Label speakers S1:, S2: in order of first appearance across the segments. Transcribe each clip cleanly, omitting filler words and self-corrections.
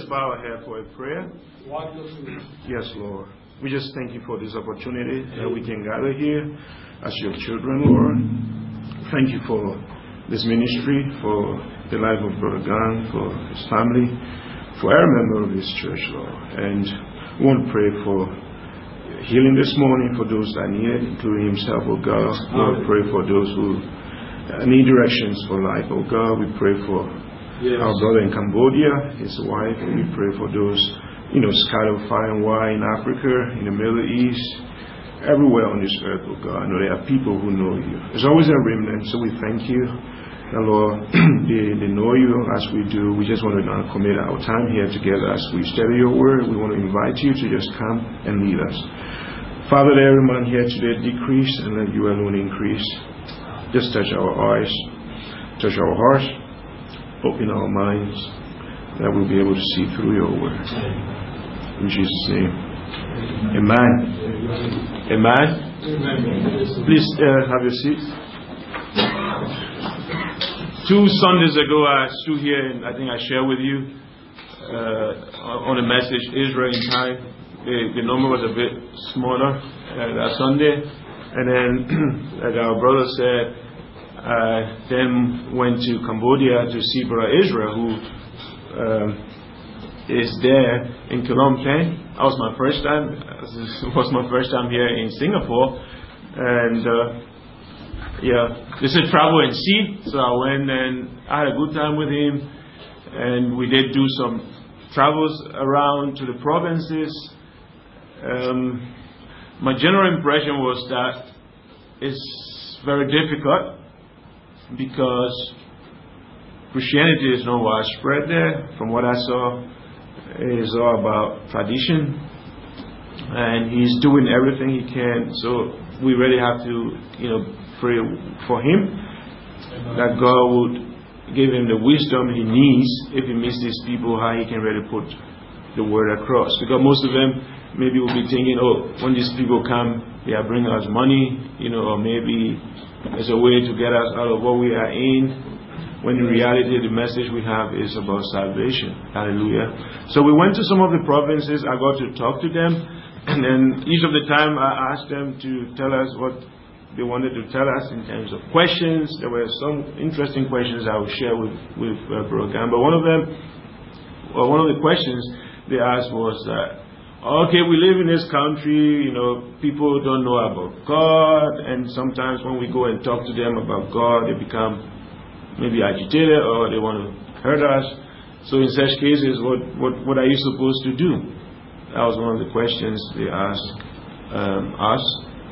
S1: bow our head for a prayer. Yes, Lord. We just thank you for this opportunity that we can gather here as your children, Lord. Thank you for this ministry, for the life of Brother Gang, for his family, for every member of this church, Lord. And we want to pray for healing this morning for those that need it, including himself, oh God. We want to pray for those who need directions for life, oh God. We pray for our brother in Cambodia, his wife. We pray for those, scattered far and wide in Africa, in the Middle East, everywhere on this earth, oh God. I know there are people who know you. There's always a remnant, so we thank you. And Lord, they know you as we do. We just want to now commit our time here together as we study your word. We want to invite you to just come and lead us. Father, let every man here today decrease and let you alone increase. Just touch our eyes, touch our hearts, open our minds, that we'll be able to see through your word. In Jesus' name. Amen. Amen. Please have your seats. 2 Sundays ago, I stood here and I think I shared with you on a message, Israel in Time. The number was a bit smaller that Sunday. And then, like our brother said, I then went to Cambodia to see Brother Israel, who is there in Phnom Penh. That was my first time. It was my first time here in Singapore. And they said travel and see. So I went and I had a good time with him. And we did do some travels around to the provinces. My general impression was that it's very difficult because Christianity is not widespread there. From what I saw, it is all about tradition, and he's doing everything he can. So we really have to, pray for him that God would give him the wisdom he needs if he meets these people, how he can really put the word across. Because most of them maybe will be thinking, when these people come, they are bringing us money, or maybe it's a way to get us out of what we are in. When in reality, the message we have is about salvation. Hallelujah. So we went to some of the provinces. I got to talk to them. And then each of the time I asked them to tell us what they wanted to tell us in terms of questions. There were some interesting questions I will share with Brother Gang. But one of the questions they asked was that, okay, we live in this country, people don't know about God, and sometimes when we go and talk to them about God, they become maybe agitated or they want to hurt us. So in such cases, what are you supposed to do? That was one of the questions they asked us.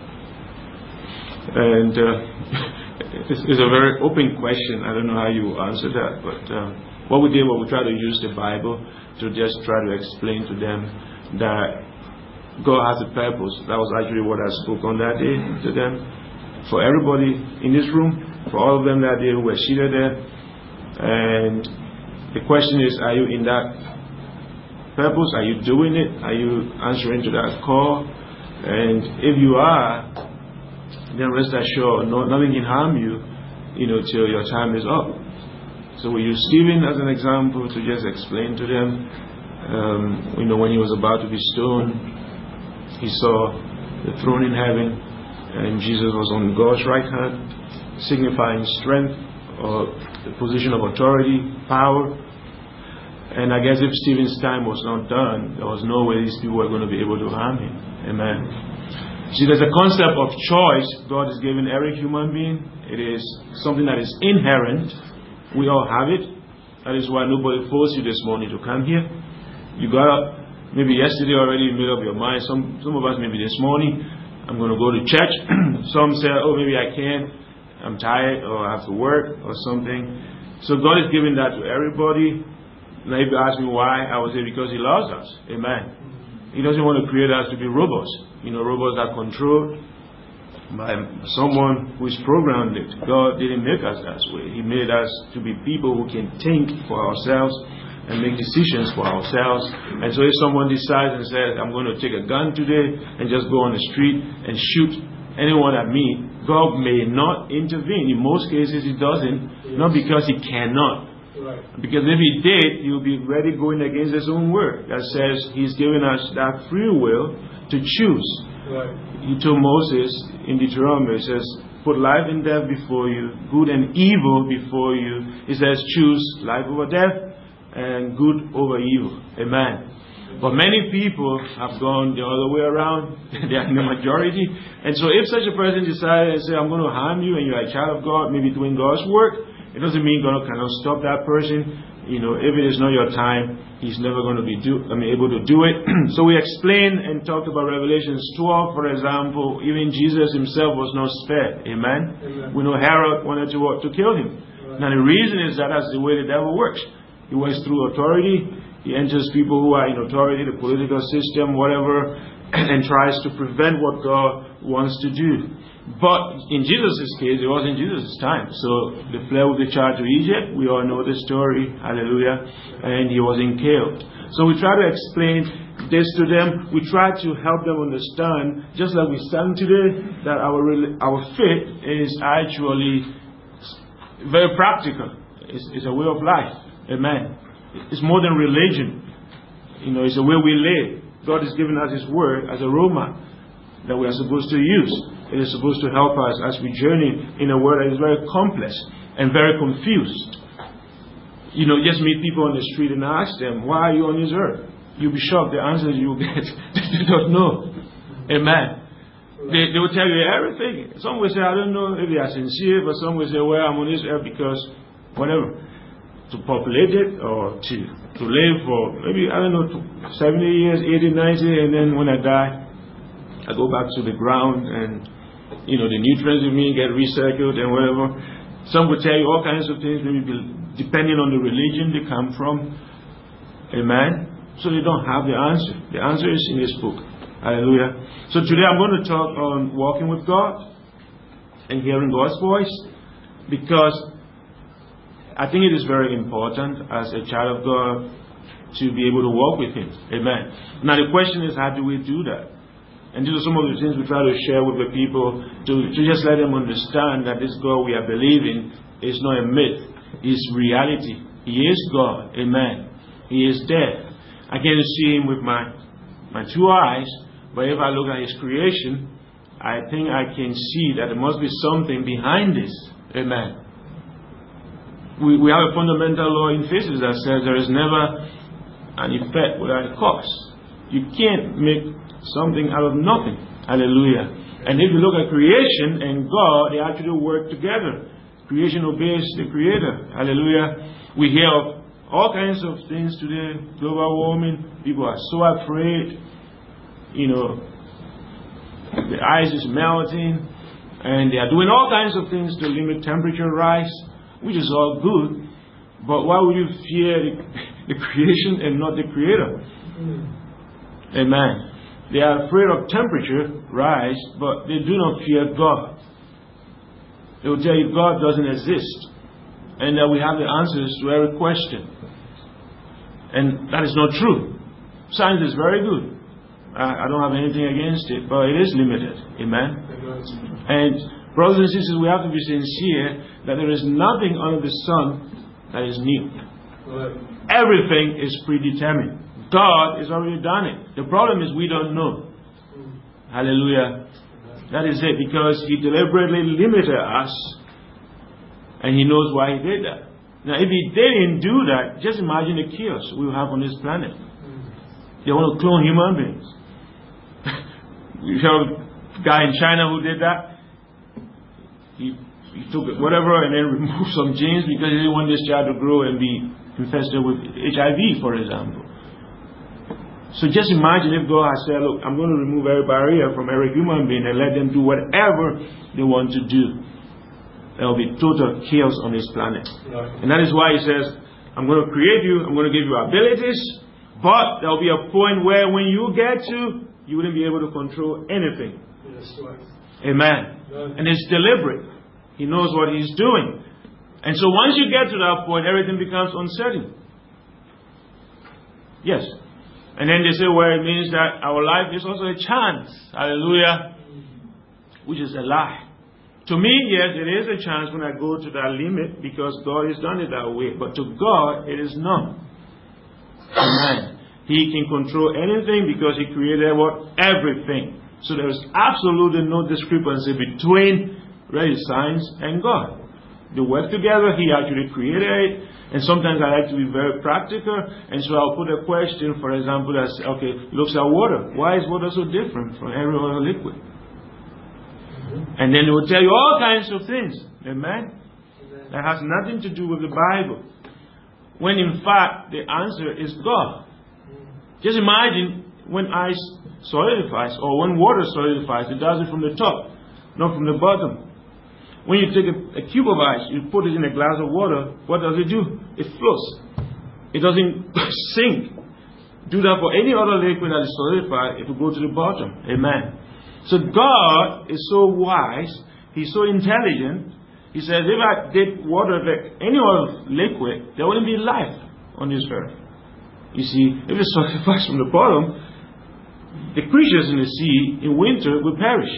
S1: And it's a very open question. I don't know how you answer that, but what we did was we tried to use the Bible to just try to explain to them that God has a purpose. That was actually what I spoke on that day to them. For everybody in this room, for all of them that day who were seated there. And the question is, are you in that purpose? Are you doing it? Are you answering to that call? And if you are, then rest assured, nothing can harm you, till your time is up. So we use Stephen as an example to just explain to them. When he was about to be stoned, he saw the throne in heaven, and Jesus was on God's right hand, signifying strength or the position of authority, power. And I guess if Stephen's time was not done, there was no way these people were going to be able to harm him. Amen. See, there's a concept of choice God has given every human being. It is something that is inherent. We all have it. That is why nobody forced you this morning to come here. You got up maybe yesterday already, you made up your mind. Some of us maybe this morning, I'm going to go to church. Some say, maybe I can't. I'm tired, or I have to work, or something. So God is giving that to everybody. Now if you ask me why, I would say because He loves us. Amen. He doesn't want to create us to be robots. Robots are controlled by someone who is programmed it. God didn't make us that way. He made us to be people who can think for ourselves and make decisions for ourselves. And so if someone decides and says, I'm going to take a gun today and just go on the street and shoot anyone at me, God may not intervene. In most cases, He doesn't. Not because He cannot,
S2: Right.
S1: Because if he did, he would be already going against his own word that says he's given us that free will to choose.
S2: Right.
S1: He told Moses in Deuteronomy, he says, put life and death before you, good and evil before you. He says, choose life over death and good over evil. Amen. But many people have gone the other way around. They are in the majority. And so if such a person decides and say, I'm going to harm you and you're a child of God, maybe doing God's work, it doesn't mean God cannot stop that person. You know, if it is not your time, he's never going to be able to do it. So we explained and talked about Revelations 12, for example. Even Jesus himself was not spared. Amen?
S2: Amen.
S1: We know Herod wanted to kill him. Right. Now the reason is that that's the way the devil works. He works through authority. He enters people who are in authority, the political system, whatever, and tries to prevent what God wants to do. But in Jesus' case, it wasn't Jesus' time. So they fled with the child to Egypt. We all know the story. Hallelujah. And he wasn't killed. So we try to explain this to them. We try to help them understand, just like we stand today, that our faith is actually very practical. It's a way of life. Amen. It's more than religion. You know, it's a way we live. God has given us His Word as a roadmap that we are supposed to use. It is supposed to help us as we journey in a world that is very complex and very confused. You know, just meet people on the street and ask them, why are you on this earth? You'll be shocked the answers you will get. They don't know. Amen. They will tell you everything. Some will say, I don't know if they are sincere, but some will say, well, I'm on this earth because whatever. To populate it or to live for maybe, I don't know, 70 years, 80, 90, and then when I die, I go back to the ground and, you know, the nutrients in me get recycled and whatever. Some will tell you all kinds of things, maybe depending on the religion they come from. Amen. So they don't have the answer. The answer is in this book. Hallelujah. So today I'm going to talk on walking with God and hearing God's voice, because I think it is very important as a child of God to be able to walk with Him. Amen. Now the question is, how do we do that? And these are some of the things we try to share with the people to just let them understand that this God we are believing is not a myth. It's reality. He is God. Amen. He is there. I can't see Him with my two eyes, but if I look at His creation, I think I can see that there must be something behind this. Amen. We have a fundamental law in physics that says there is never an effect without a cause. You can't make something out of nothing. Hallelujah. And if you look at creation and God, they actually work together. Creation obeys the Creator. Hallelujah. We hear of all kinds of things today. Global warming. People are so afraid. You know, the ice is melting. And they are doing all kinds of things to limit temperature rise, which is all good. But why would you fear the creation and not the Creator? Amen. They are afraid of temperature rise, but they do not fear God. They will tell you God doesn't exist, and that we have the answers to every question. And that is not true. Science is very good. I don't have anything against it, but it is limited. Amen. And brothers and sisters, we have to be sincere that there is nothing under the sun that is new. Right. Everything is predetermined. God has already done it. The problem is we don't know. Hallelujah. That is it, because He deliberately limited us, and He knows why He did that. Now, if He didn't do that, just imagine the chaos we will have on this planet. They want to clone human beings. You saw a guy in China who did that. He took whatever and then removed some genes because he didn't want this child to grow and be infested with HIV, for example. So just imagine if God has said, look, I'm going to remove every barrier from every human being and let them do whatever they want to do. There will be total chaos on this planet. Right. And that is why He says, I'm going to create you, I'm going to give you abilities, but there will be a point where when you get to, you wouldn't be able to control anything. Yes, right. Amen. Right. And it's deliberate. He knows what He's doing. And so once you get to that point, everything becomes uncertain. Yes. And then they say, well, it means that our life is also a chance. Hallelujah. Which is a lie. To me, yes, it is a chance when I go to that limit because God has done it that way. But to God, it is not. Amen. He can control anything because He created what? Everything. So there is absolutely no discrepancy between science and God. They work together. He actually created it. And sometimes I like to be very practical. And so I'll put a question, for example, that says, okay, looks at water. Why is water so different from every other liquid? And then it will tell you all kinds of things. Amen? That has nothing to do with the Bible. When in fact, the answer is God. Just imagine when ice solidifies or when water solidifies, it does it from the top, not from the bottom. When you take a cube of ice, you put it in a glass of water, what does it do? It floats. It doesn't sink. Do that for any other liquid that is solidified, it will go to the bottom. Amen. So God is so wise, He's so intelligent. He says, if I did water like any other liquid, there wouldn't be life on this earth. You see, if it solidifies from the bottom, the creatures in the sea in winter will perish.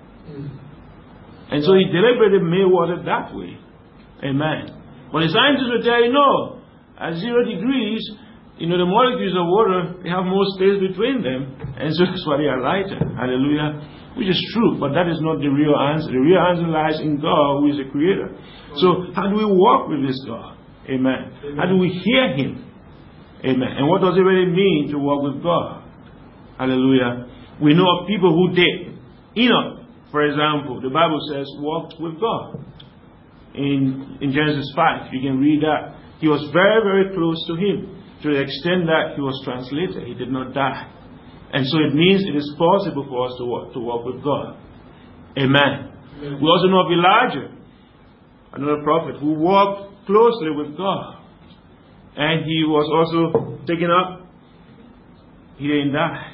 S1: And so He deliberately made water that way. Amen. But the scientists will tell you, no, at 0 degrees, the molecules of water, they have more space between them. And so that's why they are lighter. Hallelujah. Which is true, but that is not the real answer. The real answer lies in God, who is the Creator. So how do we walk with this God? Amen. How do we hear Him? Amen. And what does it really mean to walk with God? Hallelujah. We know of people who did. Enoch, for example, the Bible says, walked with God. In Genesis 5, you can read that. He was very, very close to Him, to the extent that he was translated. He did not die. And so it means it is possible for us to walk with God. Amen. We also know of Elijah, another prophet, who walked closely with God. And he was also taken up. He didn't die.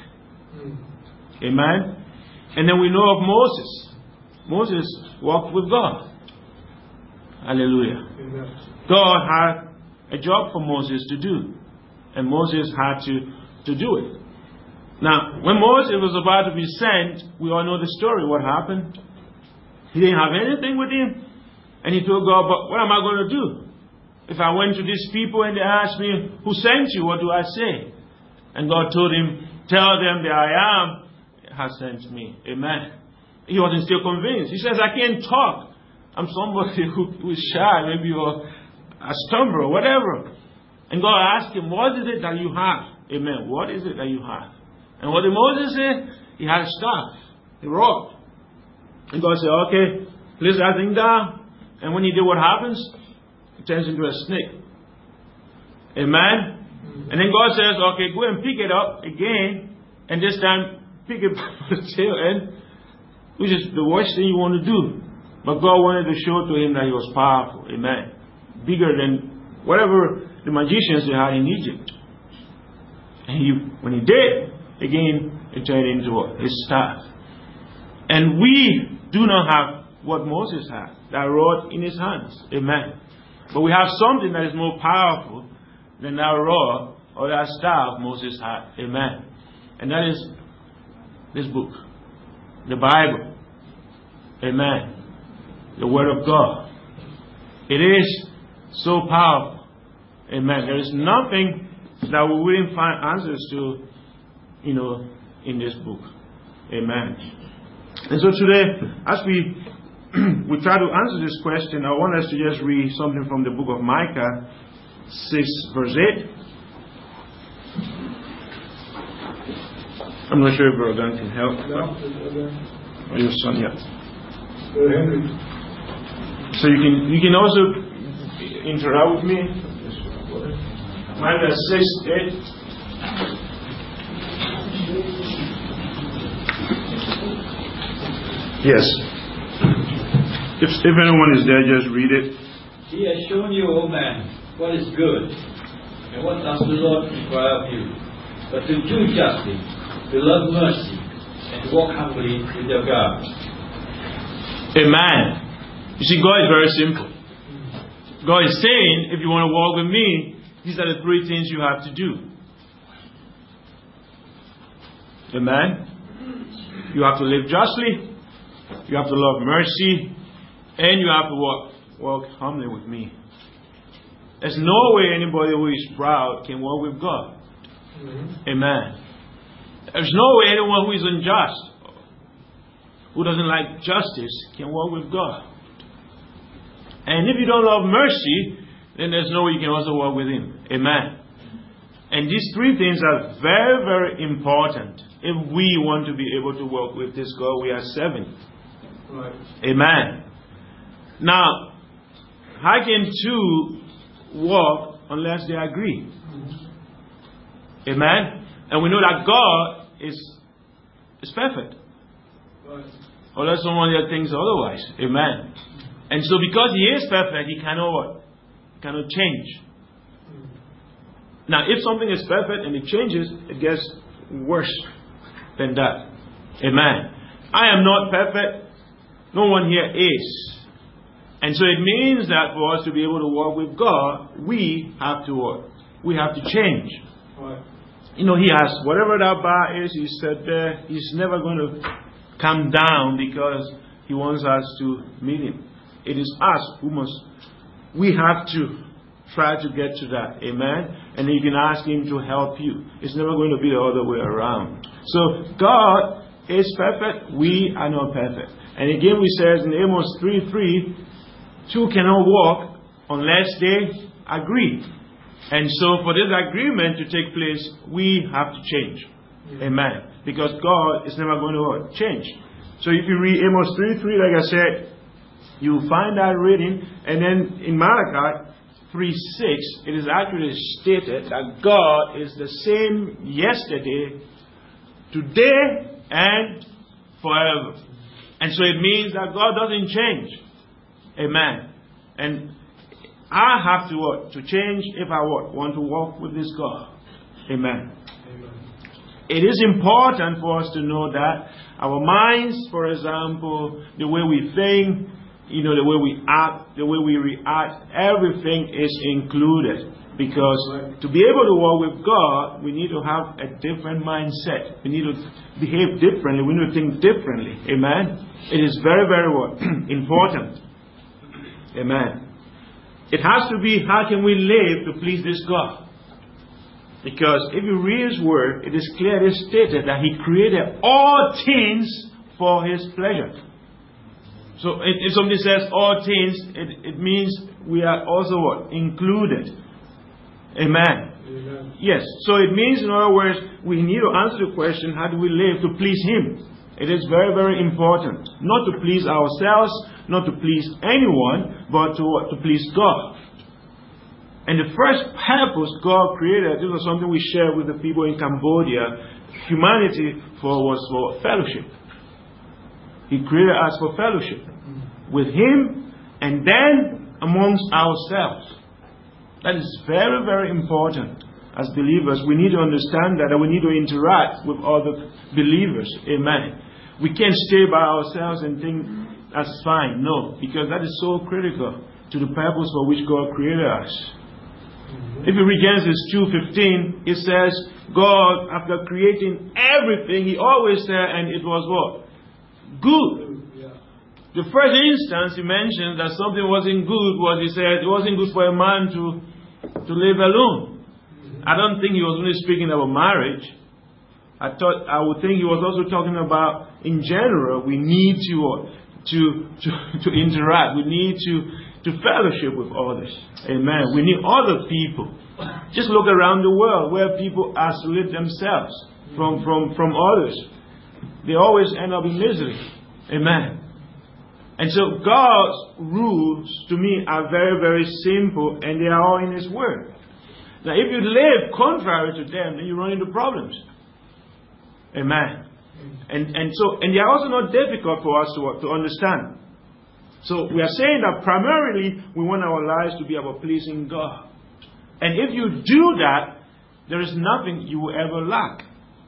S1: Amen. And then we know of Moses. Moses walked with God. Hallelujah. God had a job for Moses to do. And Moses had to do it. Now, when Moses was about to be sent, we all know the story. What happened? He didn't have anything with him. And he told God, but what am I going to do? If I went to these people and they asked me, who sent you? What do I say? And God told him, tell them that I am has sent me. Amen. He wasn't still convinced. He says, I can't talk. I'm somebody who is shy, maybe or a stumble or whatever. And God asked him, what is it that you have? Amen. What is it that you have? And what did Moses say? He had a staff, a rod. And God said, okay, place that thing down. And when he did, what happens? It turns into a snake. Amen? And then God says, okay, go and pick it up again. And this time, pick it by the tail end, which is the worst thing you want to do. But God wanted to show to him that he was powerful. Amen. Bigger than whatever the magicians they had in Egypt. And when he did, again, it turned into his staff. And we do not have what Moses had, that rod in his hands. Amen. But we have something that is more powerful than that rod or that staff Moses had. Amen. And that is this book, the Bible. Amen. The Word of God. It is so powerful. Amen. There is nothing that we wouldn't find answers to, in this book. Amen. And so today, as we try to answer this question, I want us to just read something from the book of Micah 6 verse 8. I'm not sure if Brother Dan can help. Or your son, yeah. So you can also interact with me. Micah 6 8. Yes. If anyone is there, just read it.
S2: He has shown you, O man, what is good, and what does the Lord require of you, but to do justly, to love mercy, and to walk humbly with your God.
S1: Amen. You see, God is very simple. God is saying, if you want to walk with me, these are the 3 things you have to do. Amen. You have to live justly. You have to love mercy. And you have to walk humbly with me. There's no way anybody who is proud can walk with God. Amen. There's no way anyone who is unjust, who doesn't like justice, can walk with God. And if you don't love mercy, then there's no way you can also walk with Him. Amen. And these three things are very, very important if we want to be able to walk with this God we are serving. Right. Amen. Now, how can two walk unless they agree? Amen. And we know that God is perfect. Right. Unless someone here thinks otherwise. Amen. And so because He is perfect, He cannot what? Cannot change. Now, if something is perfect and it changes, it gets worse than that. Amen. I am not perfect. No one here is. And so it means that for us to be able to walk with God, we have to what? We have to change. Right. You know, He has whatever that bar is, He said there, He's never going to come down because He wants us to meet Him. It is us who must, we have to try to get to that. Amen. And you can ask Him to help you. It's never going to be the other way around. So God is perfect. We are not perfect. And again we says in Amos 3:3, two cannot walk unless they agree. And so for this agreement to take place, we have to change. Amen. Because God is never going to change. So if you read Amos 3:3, like I said, you find that reading. And then in Malachi 3:6, it is actually stated that God is the same yesterday, today, and forever. And so it means that God doesn't change. Amen. And I have to what? To change if I want to walk with this God. Amen. It is important for us to know that our minds, for example, the way we think, you know, the way we act, the way we react, everything is included. Because to be able to walk with God, we need to have a different mindset. We need to behave differently. We need to think differently. Amen. It is very, very important. Amen. It has to be, how can we live to please this God? Because if you read His Word, it is clearly stated that He created all things for His pleasure. So if somebody says all things, it means we are also what? Included. Amen. Amen. Yes. So it means, in other words, we need to answer the question, how do we live to please Him? It is very, very important. Not to please ourselves, not to please anyone, but to please God. And the first purpose God created, this was something we shared with the people in Cambodia, humanity was for fellowship. He created us for fellowship with Him and then amongst ourselves. That is very, very important. As believers, we need to understand that we need to interact with other believers. Amen. We can't stay by ourselves and think that's fine. No, because that is so critical to the purpose for which God created us. If you read Genesis 2:15, it says, God, after creating everything, He always said, and it was what? Good. The first instance He mentioned that something wasn't good was He said it wasn't good for a man to live alone. I don't think He was only speaking about marriage. I would think He was also talking about, in general, we need to interact. We need to fellowship with others. Amen. We need other people. Just look around the world where people isolate themselves from others. They always end up in misery. Amen. And so God's rules to me are very, very simple, and they are all in His Word. Now, if you live contrary to them, then you run into problems. Amen. And they are also not difficult for us to understand. So we are saying that primarily we want our lives to be about pleasing God. And if you do that, there is nothing you will ever lack.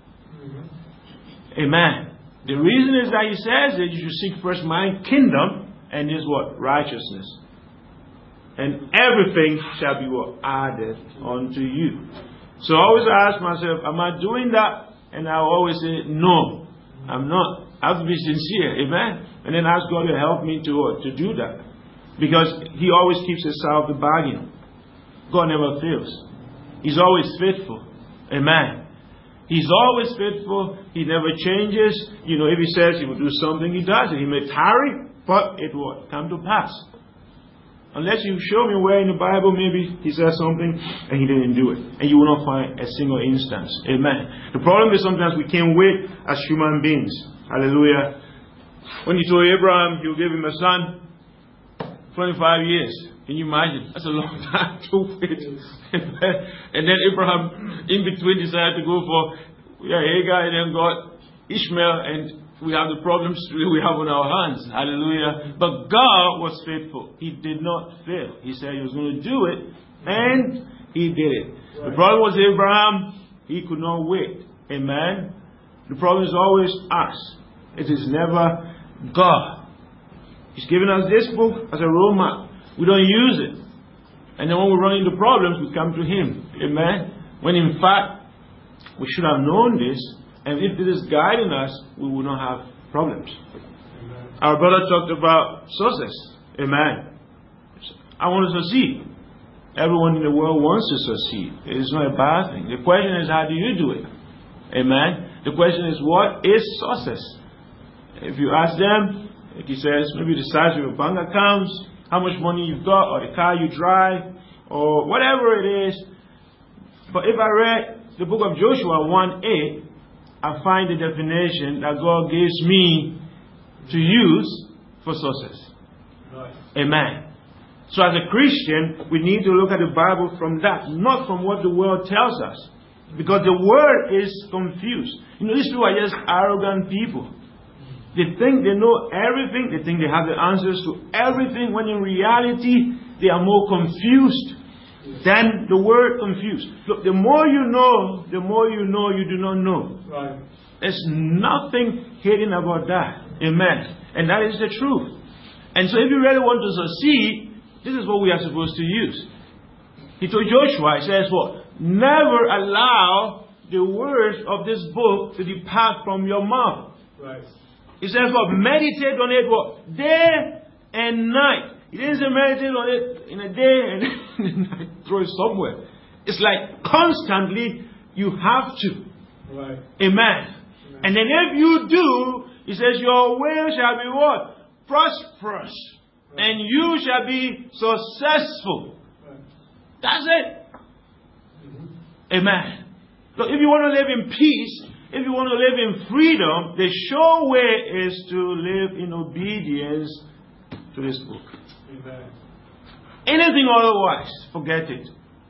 S1: Amen. The reason is that He says that you should seek first my kingdom and His what? Righteousness. And everything shall be what? Added unto you. So I always ask myself, am I doing that? And I always say, no, I'm not. I have to be sincere. Amen. And then ask God to help me to do that. Because He always keeps His side of the bargain. God never fails. He's always faithful. Amen. He's always faithful. He never changes. You know, if He says He will do something, He does it. He may tarry, but it will come to pass. Unless you show me where in the Bible maybe He says something and He didn't do it. And you will not find a single instance. Amen. The problem is sometimes we can't wait as human beings. Hallelujah. When He told Abraham He will give him a son, 25 years. Can you imagine? That's a long time to wait. And then Abraham, in between, decided to go for Hagar, and then God, Ishmael, and we have the problems we have on our hands. Hallelujah. But God was faithful. He did not fail. He said He was going to do it, and He did it. Right. The problem was Abraham. He could not wait. Amen. The problem is always us. It is never God. He's given us this book as a roadmap. We don't use it. And then when we run into problems, we come to Him. Amen. When in fact, we should have known this. And if this is guiding us, we will not have problems. Amen. Our brother talked about success. Amen. I want to succeed. Everyone in the world wants to succeed. It is not a bad thing. The question is, how do you do it? Amen. The question is, what is success? If you ask them, like he says, maybe the size of your bank accounts, how much money you've got, or the car you drive, or whatever it is. But if I read the book of Joshua 1:8, I find the definition that God gives me to use for success. Right. Amen. So as a Christian, we need to look at the Bible from that, not from what the world tells us. Because the world is confused. You know, these people are just arrogant people. They think they know everything. They think they have the answers to everything, when in reality, they are more confused than the word confused. Look, the more you know you do not know. Right. There's nothing hidden about that. Amen. And that is the truth. And so if you really want to succeed, this is what we are supposed to use. He told Joshua, he says what? Never allow the words of this book to depart from your mouth. Right. He says what? Meditate on it what? Day and night. He didn't say meditate on it in a day and throw it somewhere. It's like constantly you have to. Right. Amen. And then if you do, he says your way shall be what? Prosperous. Right. And you shall be successful. Right. That's it. Mm-hmm. Amen. Look, if you want to live in peace, if you want to live in freedom, the sure way is to live in obedience to this book. Amen. Anything otherwise, forget it.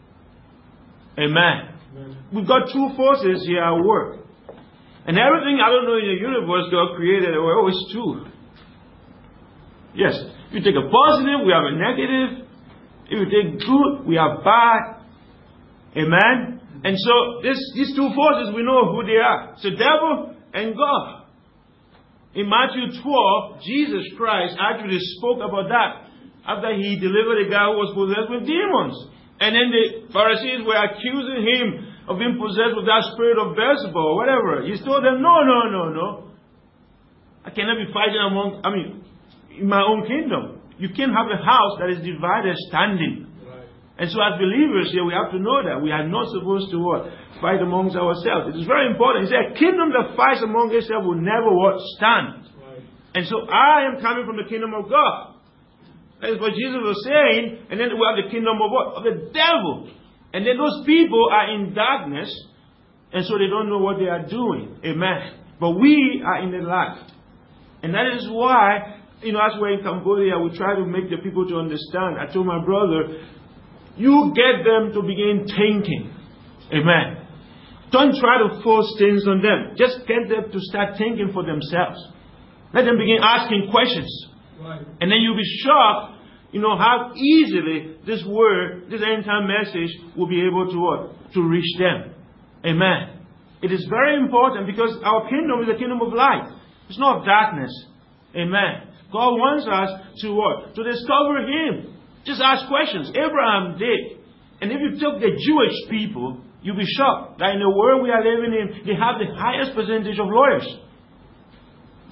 S1: Amen. Amen. We've got two forces here at work. And everything, I don't know, in the universe God created, there were always two. Yes. If you take a positive, we have a negative. If you take good, we have bad. Amen. And so these two forces, we know who they are. It's the devil and God. In Matthew 12, Jesus Christ actually spoke about that after He delivered a guy who was possessed with demons. And then the Pharisees were accusing Him of being possessed with that spirit of Beelzebub or whatever. He told them, no. I cannot be fighting in my own kingdom. You can't have a house that is divided standing. Right. And so as believers here, we have to know that we are not supposed to what? Fight amongst ourselves. It is very important. He said, a kingdom that fights among itself will never what? Stand. Right. And so I am coming from the kingdom of God. That is what Jesus was saying. And then we have the kingdom of what? Of the devil. And then those people are in darkness. And so they don't know what they are doing. Amen. But we are in the light. And that is why, as we're in Cambodia, we try to make the people to understand. I told my brother, you get them to begin thinking. Amen. Don't try to force things on them. Just get them to start thinking for themselves. Let them begin asking questions. Right. And then you'll be shocked, how easily this word, this end time message will be able to what? To reach them. Amen. It is very important because our kingdom is a kingdom of light. It's not of darkness. Amen. God wants us to what? To discover Him. Just ask questions. Abraham did. And if you took the Jewish people, you'll be shocked that in the world we are living in, they have the highest percentage of lawyers.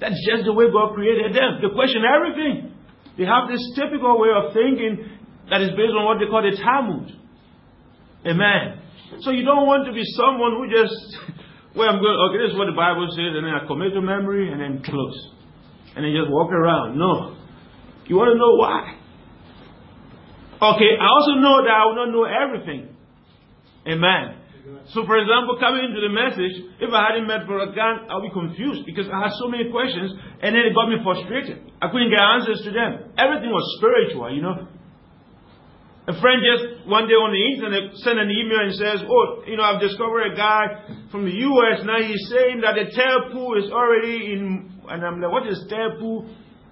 S1: That's just the way God created them. They question everything. They have this typical way of thinking that is based on what they call the Talmud. Amen. So you don't want to be someone who just, well, I'm going, okay, this is what the Bible says, and then I commit to memory, and then close. And then just walk around. No. You want to know why? Okay, I also know that I will not know everything. Amen. So, for example, coming into the message, if I hadn't met Brother Gan, I'll be confused because I had so many questions and then it got me frustrated. I couldn't get answers to them. Everything was spiritual, you know. A friend just one day on the internet sent an email and says, oh, you know, I've discovered a guy from the U.S. Now he's saying that the tail pool is already in, and I'm like, what is tail pool?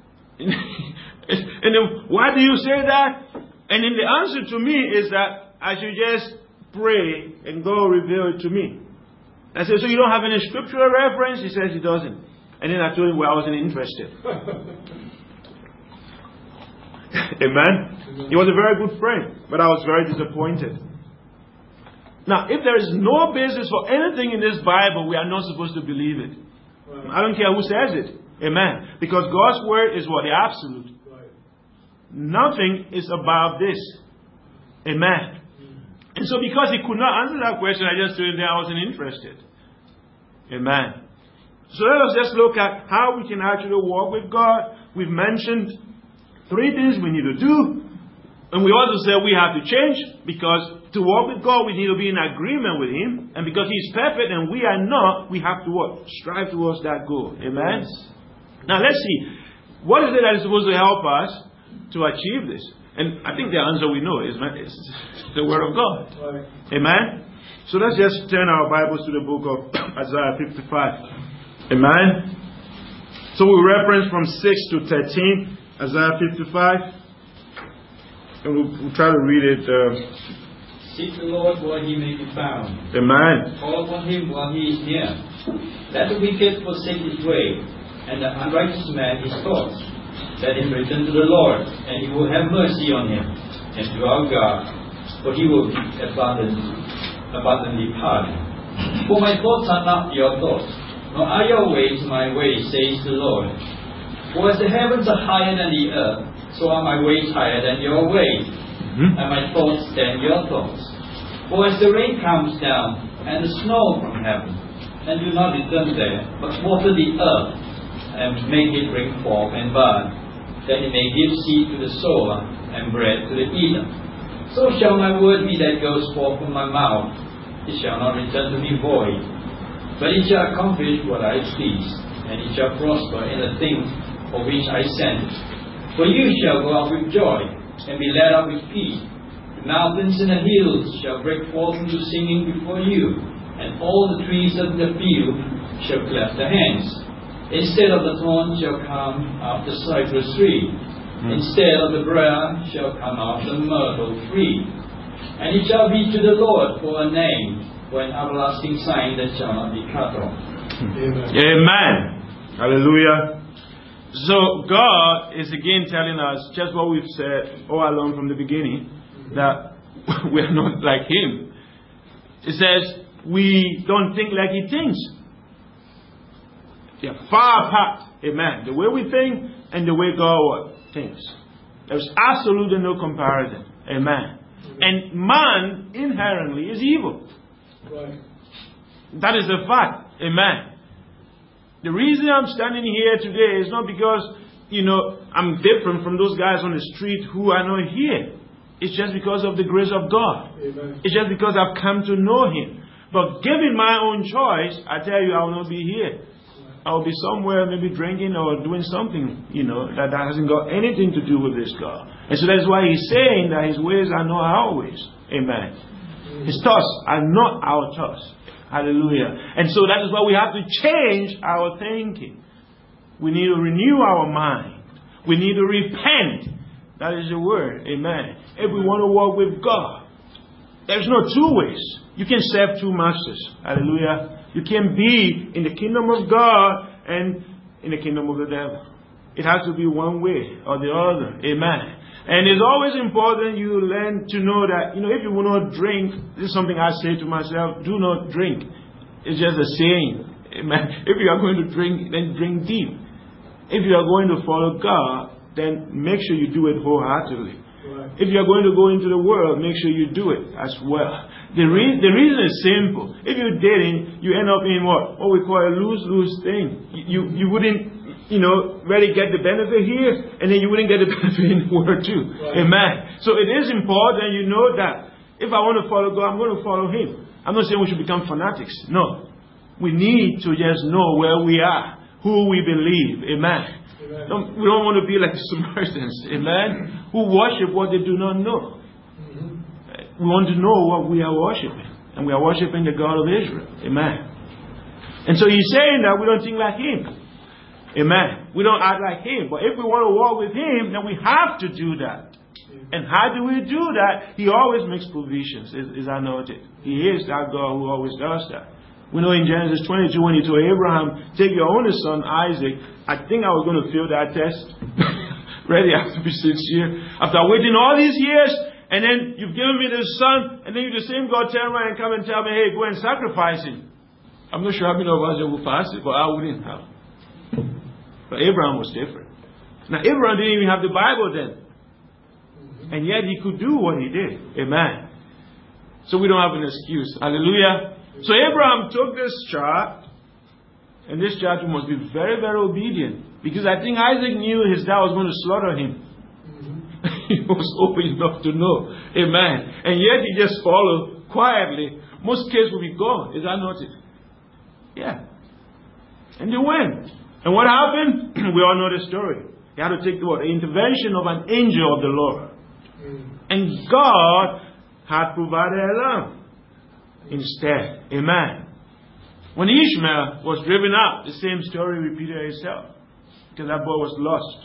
S1: And then, why do you say that? And then the answer to me is that I should just pray and God reveal it to me. I said, so you don't have any scriptural reference? He says he doesn't. And then I told him, well, I wasn't interested. Amen? He was a very good friend, but I was very disappointed. Now, if there is no basis for anything in this Bible, we are not supposed to believe it. I don't care who says it. Amen? Because God's word is what? The absolute. Nothing is above this. Amen? And so because he could not answer that question, I just told him that I wasn't interested. Amen. So let us just look at how we can actually walk with God. We've mentioned 3 things we need to do. And we also said we have to change because to walk with God we need to be in agreement with Him. And because He's perfect and we are not, we have to what? Strive towards that goal. Amen. Now let's see. What is it that is supposed to help us to achieve this? And I think the answer we know is the Word of God. Right. Amen? So let's just turn our Bibles to the book of Isaiah 55. Amen? So we reference from 6 to 13, Isaiah 55. And we'll try to read it.
S2: Seek the Lord while He may be found.
S1: Amen.
S2: Call upon Him while He is near. Let the wicked forsake his way, and the unrighteous man his thoughts. Let him return to the Lord, and He will have mercy on him, and to our God, for He will be abundantly pardoned. For my thoughts are not your thoughts, nor are your ways my ways, says the Lord. For as the heavens are higher than the earth, so are my ways higher than your ways, and my thoughts than your thoughts. For as the rain comes down, and the snow from heaven, and do not return there, but water the earth, and make it bring forth and bud, that it may give seed to the sower and bread to the eater. So shall my word be that goes forth from my mouth. It shall not return to me void, but it shall accomplish what I please, and it shall prosper in the thing for which I send it. For you shall go out with joy, and be led up with peace. The mountains and the hills shall break forth into singing before you, and all the trees of the field shall clap their hands. Instead of the thorn shall come out the cypress tree. Instead of the briar shall come out the myrtle tree. And it shall be to the Lord for a name, for an everlasting sign that shall not be cut off.
S1: Amen. Amen. Hallelujah. So God is again telling us just what we've said all along from the beginning, that we are not like Him. It says we don't think like He thinks. They are far apart. Amen. The way we think and the way God thinks. There's absolutely no comparison. Amen. And man inherently is evil. Right. That is a fact. Amen. The reason I'm standing here today is not because, I'm different from those guys on the street who are not here. It's just because of the grace of God. Amen. It's just because I've come to know Him. But given my own choice, I tell you, I will not be here. I'll be somewhere maybe drinking or doing something, that hasn't got anything to do with this God. And so that's why He's saying that His ways are not our ways. Amen. His thoughts are not our thoughts. Hallelujah. And so that is why we have to change our thinking. We need to renew our mind. We need to repent. That is the word. Amen. If we want to walk with God, there's no 2 ways. You can serve 2 masters. Hallelujah. You can be in the kingdom of God and in the kingdom of the devil. It has to be one way or the other. Amen. And it's always important you learn to know that, if you will not drink, this is something I say to myself, do not drink. It's just a saying. Amen. If you are going to drink, then drink deep. If you are going to follow God, then make sure you do it wholeheartedly.
S3: Right.
S1: If you are going to go into the world, make sure you do it as well. The reason is simple. If you're dating, you end up in what we call a lose-lose thing. You wouldn't, really get the benefit here, and then you wouldn't get the benefit in the world too.
S3: Right.
S1: Amen. So it is important, that if I want to follow God, I'm going to follow Him. I'm not saying we should become fanatics. No. We need to just know where we are, who we believe. Amen. We don't want to be like the Samaritans, amen, who worship what they do not know. We want to know what we are worshiping. And we are worshiping the God of Israel. Amen. And so he's saying that we don't think like Him. Amen. We don't act like Him. But if we want to walk with Him, then we have to do that. And how do we do that? He always makes provisions, as I noted. He is that God who always does that. We know in Genesis 22 when He told Abraham, take your only son Isaac. I think I was going to fail that test. Ready, I have to be sincere. After waiting all these years, and then you've given me this son, and then you the same God turn around and come and tell me, hey, go and sacrifice him. I'm not sure how many of us will pass it, but I wouldn't have. But Abraham was different. Now Abraham didn't even have the Bible then. And yet he could do what he did. Amen. So we don't have an excuse. Hallelujah. So Abraham took this child, and this child must be very, very obedient. Because I think Isaac knew his dad was going to slaughter him. He was open enough to know. Amen. And yet he just followed quietly. Most kids will be gone. Is that not it? Yeah. And they went. And what happened? We all know the story. He had to take the intervention of an angel of the Lord. And God had provided a lamb instead. Amen. When Ishmael was driven out, the same story repeated itself. Because that boy was lost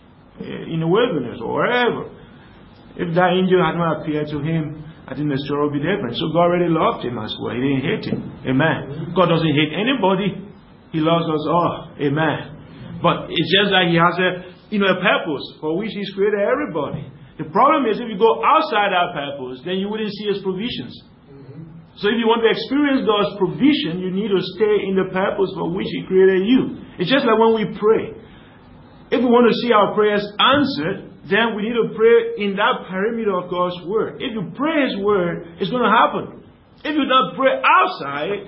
S1: in the wilderness or wherever. If that angel had not appeared to him, I think the story would be different. So God already loved him as well. He didn't hate him. Amen. God doesn't hate anybody. He loves us all. Amen. But it's just that He has a purpose for which He's created everybody. The problem is if you go outside our purpose, then you wouldn't see His provisions. So if you want to experience God's provision, you need to stay in the purpose for which He created you. It's just like when we pray. If we want to see our prayers answered, then we need to pray in that perimeter of God's Word. If you pray His Word, it's going to happen. If you don't pray outside,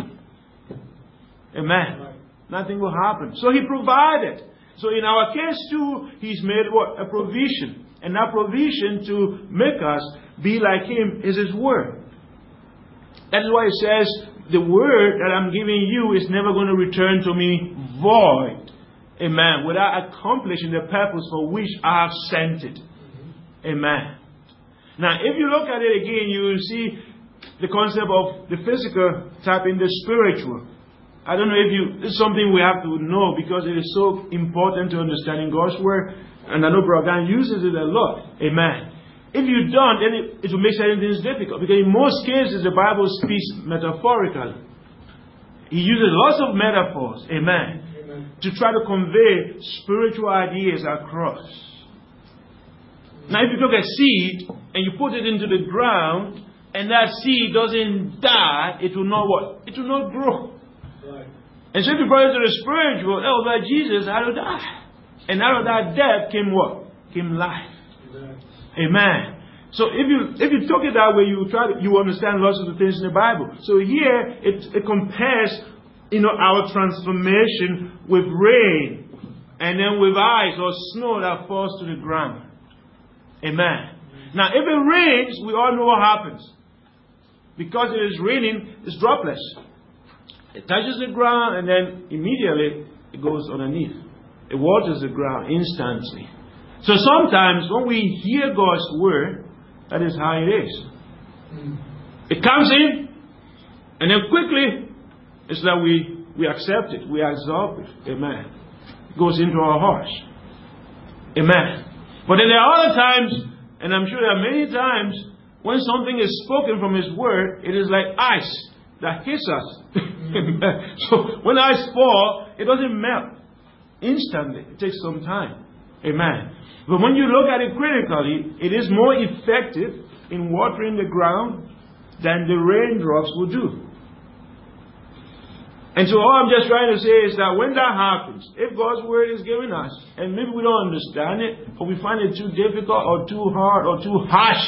S1: amen, nothing will happen. So He provided. So in our case too, He's made a provision. And that provision to make us be like Him is His Word. That is why He says, the Word that I'm giving you is never going to return to me void. Amen. Without accomplishing the purpose for which I have sent it. Amen. Now, if you look at it again, you will see the concept of the physical tapping the spiritual. I don't know if it's something we have to know because it is so important to understanding God's Word. And I know Brother Gan uses it a lot. Amen. If you don't, then it will make certain things difficult. Because in most cases, the Bible speaks metaphorically. He uses lots of metaphors. Amen. To try to convey spiritual ideas across. Now, if you took a seed and you put it into the ground and that seed doesn't die, it will not what? It will not grow. Right. And so if you brought it to the spiritual, that Jesus had to die. And out of that death came what? Came life. Amen. Amen. So if you took it that way, you understand lots of the things in the Bible. So here it compares our transformation with rain and then with ice or snow that falls to the ground. Amen. Now, if it rains, we all know what happens. Because it is raining, it's droplets. It touches the ground and then immediately it goes underneath. It waters the ground instantly. So sometimes when we hear God's Word, that is how it is. It comes in and then quickly it's that we accept it. We absorb it. Amen. It goes into our hearts. Amen. But then there are other times, and I'm sure there are many times, when something is spoken from His Word, it is like ice that hits us. So when ice falls, it doesn't melt instantly. It takes some time. Amen. But when you look at it critically, it is more effective in watering the ground than the raindrops will do. And so all I'm just trying to say is that when that happens, if God's word is given us, and maybe we don't understand it, or we find it too difficult, or too hard, or too harsh,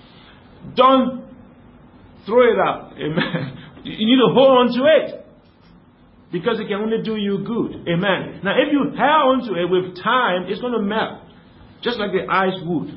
S1: don't throw it out. Amen. You need to hold on to it. Because it can only do you good. Amen. Now if you held on to it with time, it's going to melt. Just like the ice would.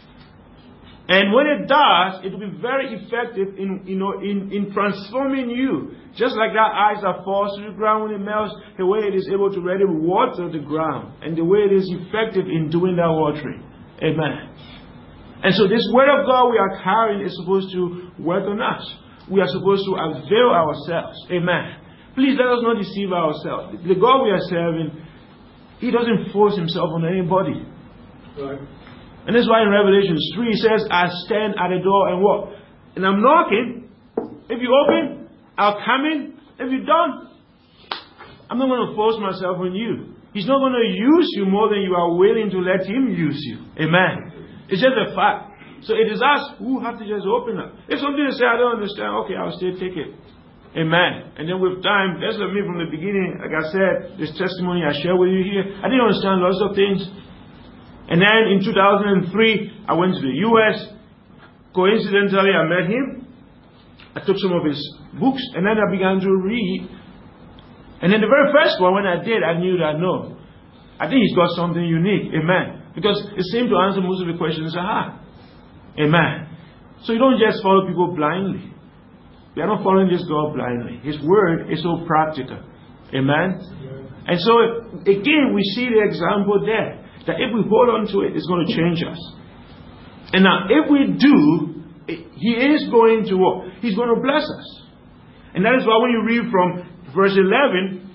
S1: And when it does, it will be very effective in transforming you. Just like that ice that falls to the ground when it melts, the way it is able to really water the ground. And the way it is effective in doing that watering. Amen. And so this word of God we are carrying is supposed to work on us. We are supposed to avail ourselves. Amen. Please let us not deceive ourselves. The God we are serving, He doesn't force Himself on anybody. Right. And that's why in Revelation 3 it says, I stand at the door and what? And I'm knocking. If you open, I'll come in. If you don't, I'm not going to force myself on you. He's not going to use you more than you are willing to let Him use you. Amen. It's just a fact. So it is us who have to just open up. If something is said, I don't understand, okay, I'll still take it. Amen. And then with time, that's like me from the beginning. Like I said, this testimony I share with you here, I didn't understand lots of things. And then in 2003, I went to the U.S. Coincidentally, I met him. I took some of his books, and then I began to read. And then the very first one, when I did, I knew that no, I think he's got something unique. Amen. Because it seemed to answer most of the questions I had. Amen. So you don't just follow people blindly. We are not following this God blindly. His word is so practical. Amen. And so again, we see the example there. That if we hold on to it, it's going to change us. And now, if we do, He is going to what? He's going to bless us. And that is why when you read from verse 11,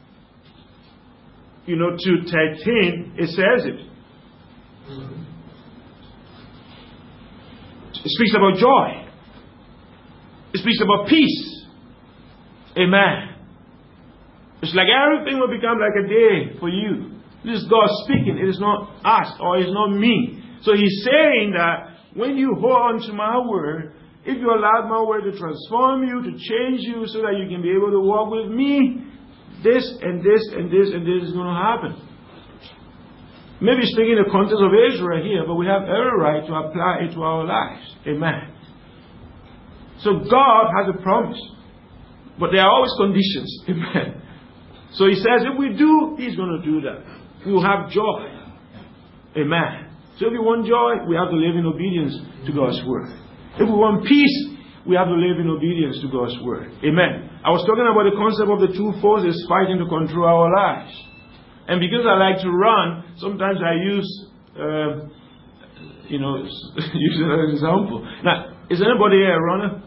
S1: to 13, it says it. It speaks about joy. It speaks about peace. Amen. It's like everything will become like a day for you. This is God speaking. It is not us or it is not me. So He's saying that when you hold on to my word, if you allow my word to transform you, to change you so that you can be able to walk with me, this and this and this and this is going to happen. Maybe speaking in the context of Israel here, but we have every right to apply it to our lives. Amen. So God has a promise. But there are always conditions. Amen. So He says if we do, He's going to do that. We will have joy. Amen. So if we want joy, we have to live in obedience to God's word. If we want peace, we have to live in obedience to God's word. Amen. I was talking about the concept of the two forces fighting to control our lives. And because I like to run, sometimes I use use it as an example. Now, is anybody here a runner?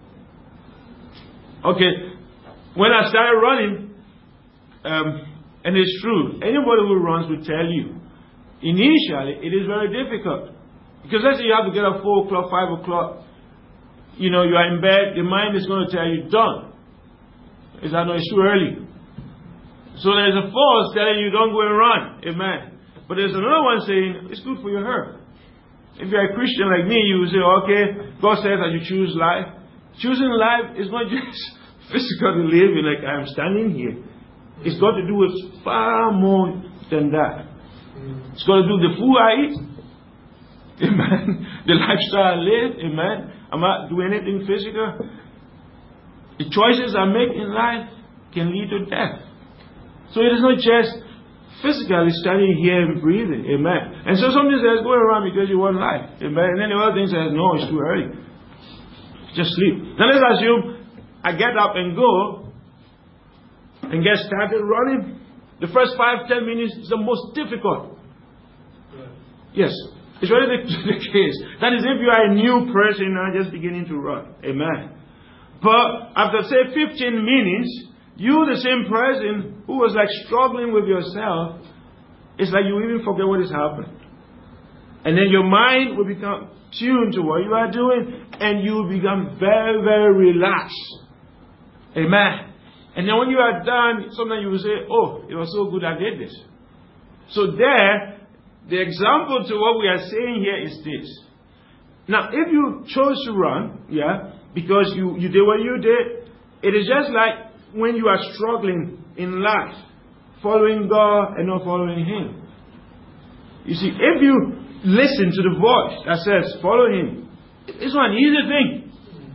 S1: Okay. When I started running, and it's true, anybody who runs will tell you, initially it is very difficult. Because let's say you have to get up 4 o'clock, 5 o'clock, you are in bed, the mind is going to tell you, done. It's too early. So there's a force telling you, don't go and run. Amen. But there's another one saying, it's good for your health. If you're a Christian like me, you will say, okay, God says that you choose life. Choosing life is not just physical living like I'm standing here. It's got to do with far more than that. It's got to do with the food I eat. Amen. The lifestyle I live. Amen. I'm not doing anything physical. The choices I make in life can lead to death. So it is not just physically standing here and breathing. Amen. And so something says, go around because you want life. Amen. And then the other thing says, no, it's too early. Just sleep. Now let's assume I get up and go and get started running. The first 5-10 minutes is the most difficult. Yes. It's really the case. That is if you are a new person now just beginning to run. Amen. But after say 15 minutes, you the same person who was like struggling with yourself, it's like you even forget what is happening. And then your mind will become tuned to what you are doing and you will become very, very relaxed. Amen. And then when you are done, sometimes you will say, oh, it was so good I did this. So there, the example to what we are saying here is this. Now, if you chose to run, because you did what you did, it is just like when you are struggling in life, following God and not following Him. You see, if you listen to the voice that says, follow Him, it's not an easy thing.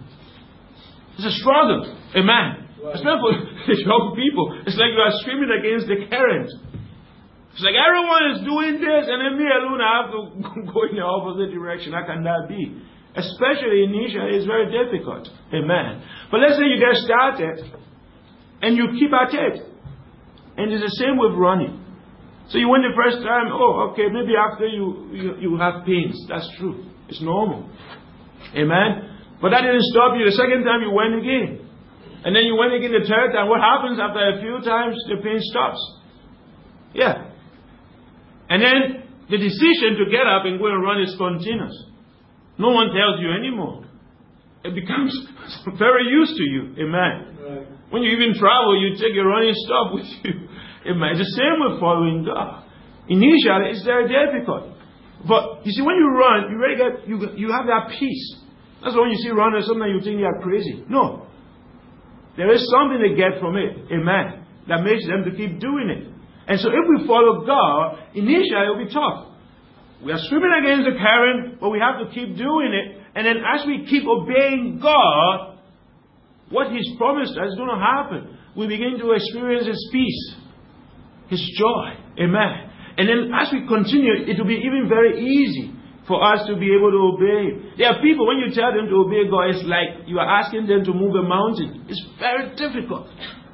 S1: It's a struggle. Amen. Right. Especially for the young people. It's like you are swimming against the current. It's like everyone is doing this, and then me alone, I have to go in the opposite direction. How can that be? Especially initially, it's very difficult. Amen. But let's say you get started, and you keep at it. And it's the same with running. So you went the first time, okay, maybe after you have pains. That's true. It's normal. Amen. But that didn't stop you. The second time you went again. And then you went again the third time. What happens after a few times? The pain stops. Yeah. And then the decision to get up and go and run is continuous. No one tells you anymore. It becomes very used to you. Amen. Right. When you even travel, you take your running stuff with you. Amen. It's the same with following God. Initially, it's very difficult. But you see, when you run, you have that peace. That's why when you see runners, sometimes you think they are crazy. No. There is something they get from it. Amen. That makes them to keep doing it. And so if we follow God, initially it will be tough. We are swimming against the current, but we have to keep doing it. And then as we keep obeying God, what He's promised us is going to happen. We begin to experience His peace, His joy. Amen. And then as we continue, it will be even very easy for us to be able to obey. There are people, when you tell them to obey God, it's like you are asking them to move a mountain. It's very difficult.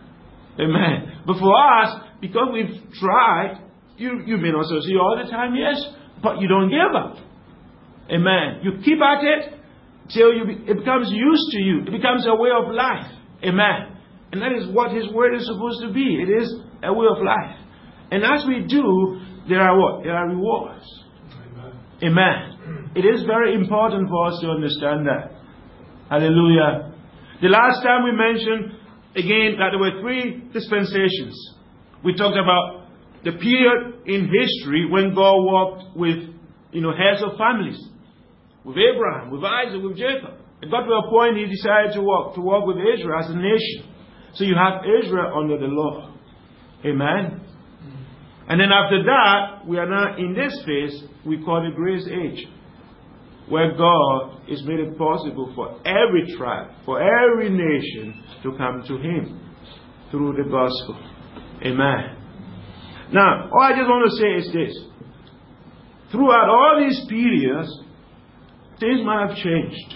S1: Amen. But for us, because we've tried, you may not succeed all the time, yes, but you don't give up. Amen. You keep at it till it becomes used to you. It becomes a way of life. Amen. And that is what His Word is supposed to be. It is a way of life. And as we do, there are what? There are rewards. Amen. It is very important for us to understand that. Hallelujah. The last time we mentioned, again, that there were 3 dispensations. We talked about the period in history when God walked with, heads of families. With Abraham, with Isaac, with Jacob. It got to a point He decided to walk with Israel as a nation. So you have Israel under the law. Amen. And then after that, we are now in this phase we call the grace age, where God has made it possible for every tribe, for every nation to come to Him through the gospel. Amen. Now, all I just want to say is this. Throughout all these periods, things might have changed.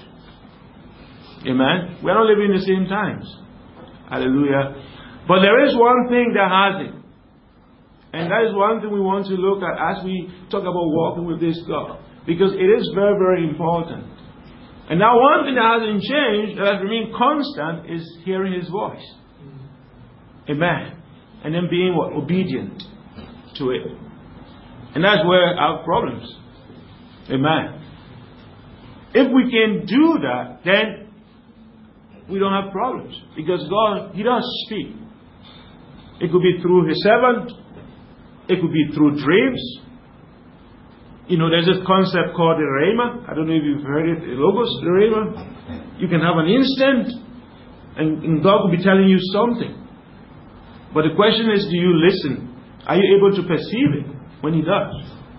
S1: Amen. We are not living in the same times. Hallelujah. But there is one thing that hasn't. And that is one thing we want to look at as we talk about walking with this God. Because it is very, very important. And now one thing that hasn't changed, that has remained constant, is hearing His voice. Amen. And then being obedient to it. And that's where our problems. Amen. If we can do that, then we don't have problems. Because God, He does speak. It could be through His servant. It could be through dreams. There's this concept called the Rhema. I don't know if you've heard it. The Logos, the Rhema. You can have an instant and God will be telling you something. But the question is, do you listen? Are you able to perceive it when He does?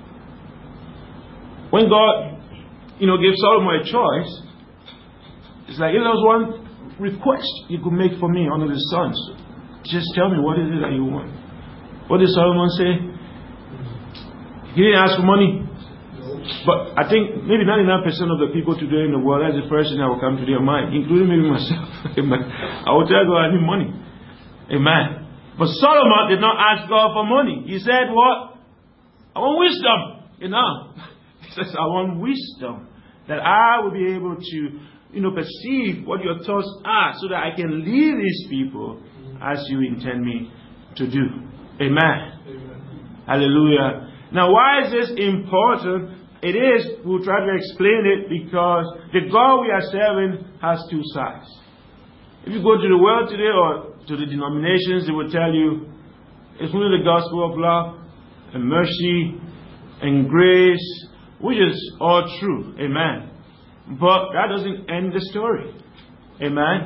S1: When God, gave Solomon a choice, it's like, if there was one request you could make for me under the suns, just tell me what is it that you want. What did Solomon say? He didn't ask for money. But I think maybe 99% of the people today in the world, that's the first thing that will come to their mind, including maybe myself. Amen. I will tell God I need money. Amen. But Solomon did not ask God for money. He said, what? I want wisdom. He says, I want wisdom. That I will be able to, perceive what your thoughts are so that I can lead these people as you intend me to do. Amen. Amen. Hallelujah. Now, why is this important? It is, we'll try to explain it, because the God we are serving has 2 sides. If you go to the world today or to the denominations, they will tell you it's only the gospel of love and mercy and grace, which is all true. Amen. But that doesn't end the story. Amen.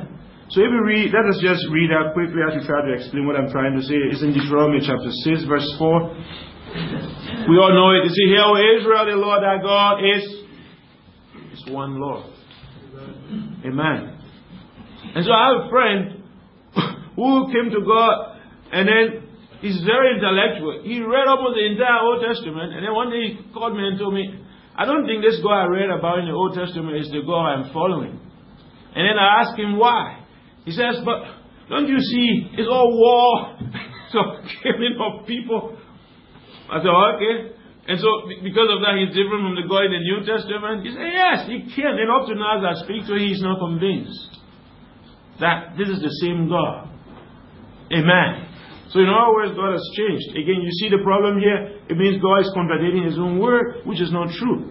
S1: So if we read, let us just read that quickly as we try to explain what I'm trying to say. It's in Deuteronomy chapter 6, verse 4. We all know it. You see, hear, O Israel, the Lord our God is one Lord. Amen. And so I have a friend who came to God, and then he's very intellectual. He read almost the entire Old Testament, and then one day he called me and told me, I don't think this God I read about in the Old Testament is the God I'm following. And then I asked him why. He says, but don't you see, it's all war. So killing of people. I said, okay. And so because of that, he's different from the God in the New Testament. He said, yes, he killed. And up to now, as I speak to him, he's not convinced that this is the same God. Amen. So in other words, God has changed. Again, you see the problem here? It means God is contradicting his own word, which is not true.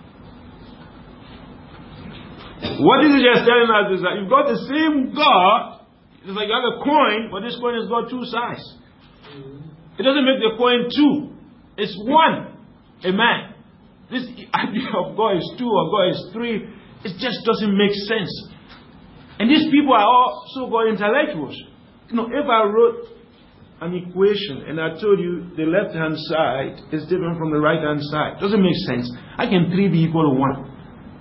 S1: What this is just telling us is that you've got the same God. It's like you have a coin, but this coin has got two sides. It doesn't make the coin two. It's one. Amen. This idea of God is two or God is three, it just doesn't make sense. And these people are all so-called intellectuals. You know, if I wrote an equation and I told you the left-hand side is different from the right-hand side, it doesn't make sense. How can 3 be equal to 1?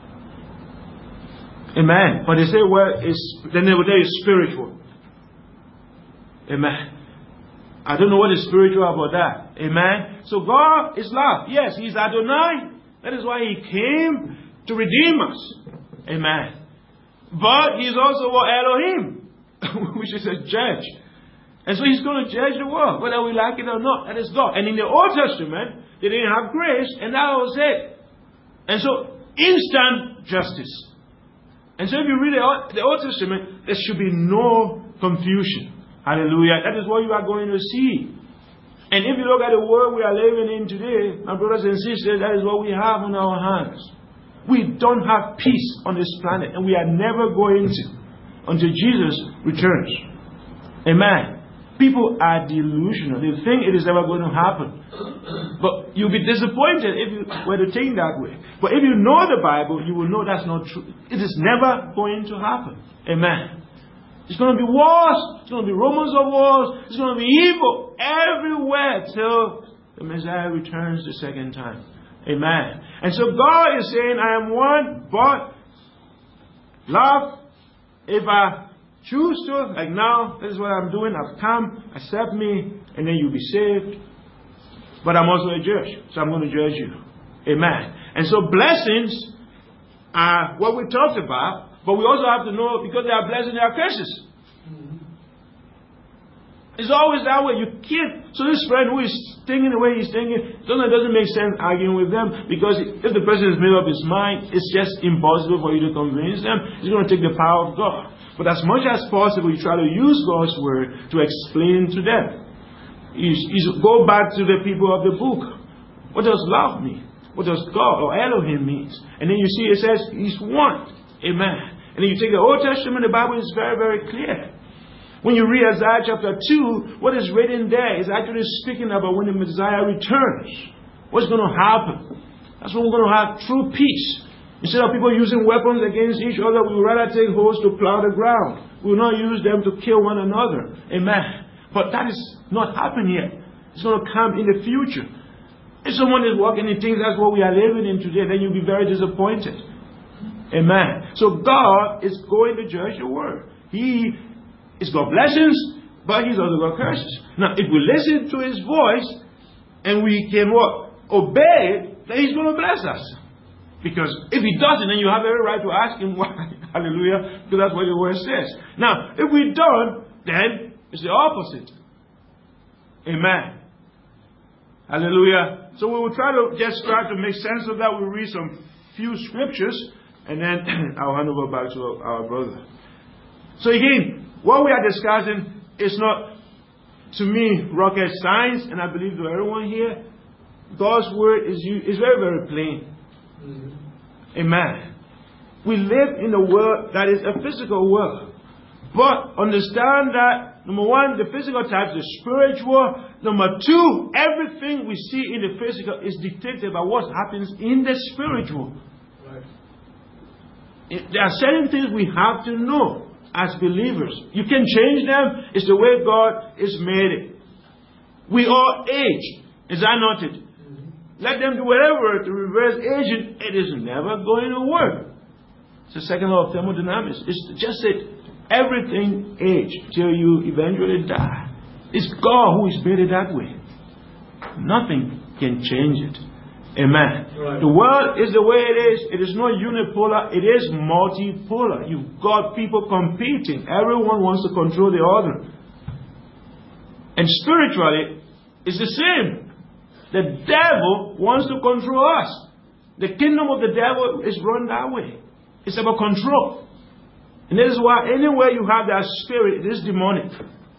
S1: Amen. But they say, well, then they will tell you spiritual. Amen. I don't know what is spiritual about that. Amen. So God is love. Yes, He's Adonai. That is why He came to redeem us. Amen. But He's also Elohim, which is a judge. And so He's going to judge the world, whether we like it or not. That is God. And in the Old Testament, they didn't have grace, and that was it. And so, instant justice. And so if you read the Old Testament, there should be no confusion. Hallelujah. That is what you are going to see. And if you look at the world we are living in today, my brothers and sisters, that is what we have on our hands. We don't have peace on this planet, and we are never going to until Jesus returns. Amen. People are delusional. They think it is ever going to happen. But you'll be disappointed if you were to think that way. But if you know the Bible, you will know that's not true. It is never going to happen. Amen. It's going to be wars. It's going to be rumors of wars. It's going to be evil everywhere till the Messiah returns the second time. Amen. And so God is saying, I am one, but love, if I choose to, like now, this is what I'm doing. I've come, accept me, and then you'll be saved. But I'm also a judge, so I'm going to judge you. Amen. And so blessings are what we talked about, but we also have to know, because there are blessings, there are curses. It's always that way. You can't. So this friend who is thinking the way he's thinking, it doesn't make sense arguing with them, because if the person has made up his mind, it's just impossible for you to convince them. It's going to take the power of God. But as much as possible, you try to use God's word to explain to them. You go back to the people of the book. What does love mean? What does God or Elohim mean? And then you see it says He's one. Amen. And then you take the Old Testament, the Bible is very, very clear. When you read Isaiah chapter 2, what is written there is actually speaking about when the Messiah returns. What's going to happen? That's when we're going to have true peace. Instead of people using weapons against each other, we would rather take hoes to plow the ground. We will not use them to kill one another. Amen. But that is not happening yet. It's going to come in the future. If someone is walking in things that's what we are living in today, then you'll be very disappointed. Amen. So God is going to judge the world. He is got blessings, but He's also got curses. Now, if we listen to His voice and we can what? Obey it, then He's going to bless us. Because if He doesn't, then you have every right to ask Him why. Hallelujah. Because that's what the word says. Now, if we don't, then it's the opposite. Amen. Hallelujah. So we will try to make sense of that. We'll read some few scriptures, and then I'll hand over back to our brother. So again, what we are discussing is not, to me, rocket science, and I believe to everyone here, God's word is very, very plain. Mm-hmm. Amen. We live in a world that is a physical world. But understand that, number one, the physical type is spiritual. Number two, everything we see in the physical is dictated by what happens in the spiritual. Right. There are certain things we have to know. as believers. You can change them. It's the way God has made it. We all age. Is that not it? Let them do whatever to reverse aging. It is never going to work. It's the second law of thermodynamics. It's just it. Everything age till you eventually die. It's God who has made it that way. Nothing can change it. Amen. Right. The world is the way it is. It is not unipolar. It is multipolar. You've got people competing. Everyone wants to control the other. And spiritually, it's the same. The devil wants to control us. The kingdom of the devil is run that way. It's about control. And that is why anywhere you have that spirit, it is demonic.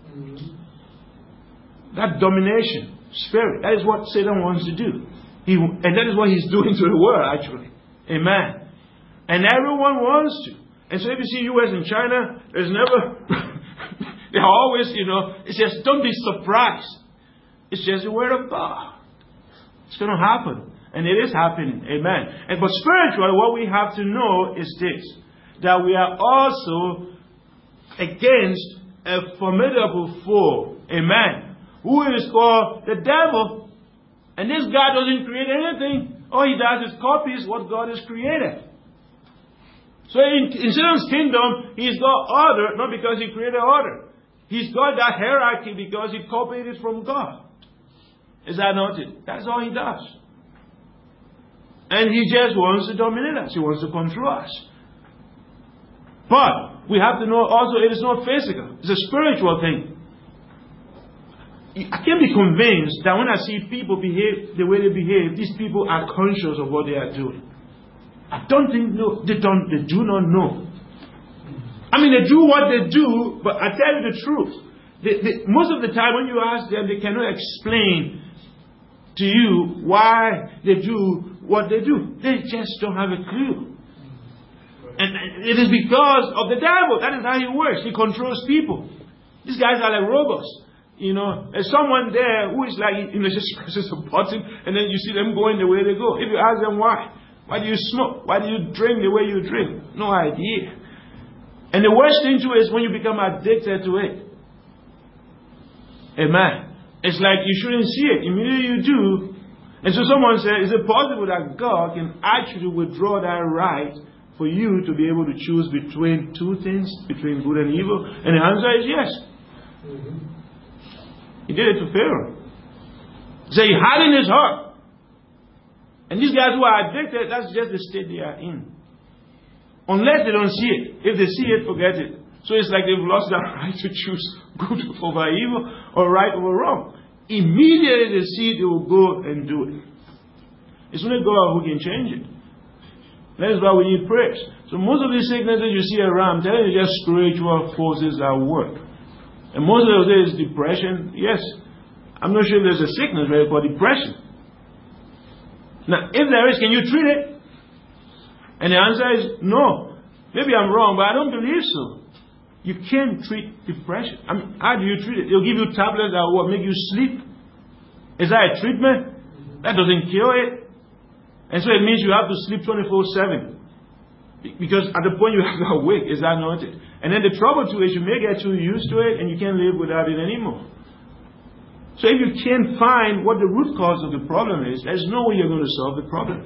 S1: That domination spirit, that is what Satan wants to do. And that is what he's doing to the world, actually. Amen. And everyone wants to. And so if you see U.S. and China, there's never... they're always, it's just, don't be surprised. It's just the word of God. It's going to happen. And it is happening. Amen. But spiritually, what we have to know is this. That we are also against a formidable foe. Amen. Who is called the devil. And this God doesn't create anything. All he does is copies what God has created. So in Satan's kingdom, he's got order, not because he created order. He's got that hierarchy because he copied it from God. Is that not it? That's all he does. And he just wants to dominate us. He wants to control us. But we have to know also it is not physical. It's a spiritual thing. I can't be convinced that when I see people behave the way they behave, these people are conscious of what they are doing. I don't think they do not know. I mean, they do what they do, but I tell you the truth. Most of the time when you ask them, they cannot explain to you why they do what they do. They just don't have a clue. And it is because of the devil. That is how he works. He controls people. These guys are like robots. There's someone there who is like, just presses a button and then you see them going the way they go. If you ask them why do you smoke? Why do you drink the way you drink? No idea. And the worst thing too is when you become addicted to it. Amen. It's like you shouldn't see it. Immediately you do. And so someone said, is it possible that God can actually withdraw that right for you to be able to choose between two things, between good and evil? And the answer is yes. He did it to Pharaoh. So he had in his heart. And these guys who are addicted, that's just the state they are in. Unless they don't see it. If they see it, forget it. So it's like they've lost that right to choose good over evil or right over wrong. Immediately they see it, they will go and do it. It's only God who can change it. That is why we need prayers. So most of these sicknesses you see around, I'm telling you, just spiritual forces at work. And most of it is depression. Yes. I'm not sure if there's a sickness really called depression. Now, if there is, can you treat it? And the answer is no. Maybe I'm wrong, but I don't believe so. You can't treat depression. I mean, how do you treat it? They'll give you tablets that will make you sleep. Is that a treatment? That doesn't cure it. And so it means you have to sleep 24/7. Because at the point you have to awake, is that not it? And then the trouble too is you may get too used to it and you can't live without it anymore. So if you can't find what the root cause of the problem is, there's no way you're going to solve the problem.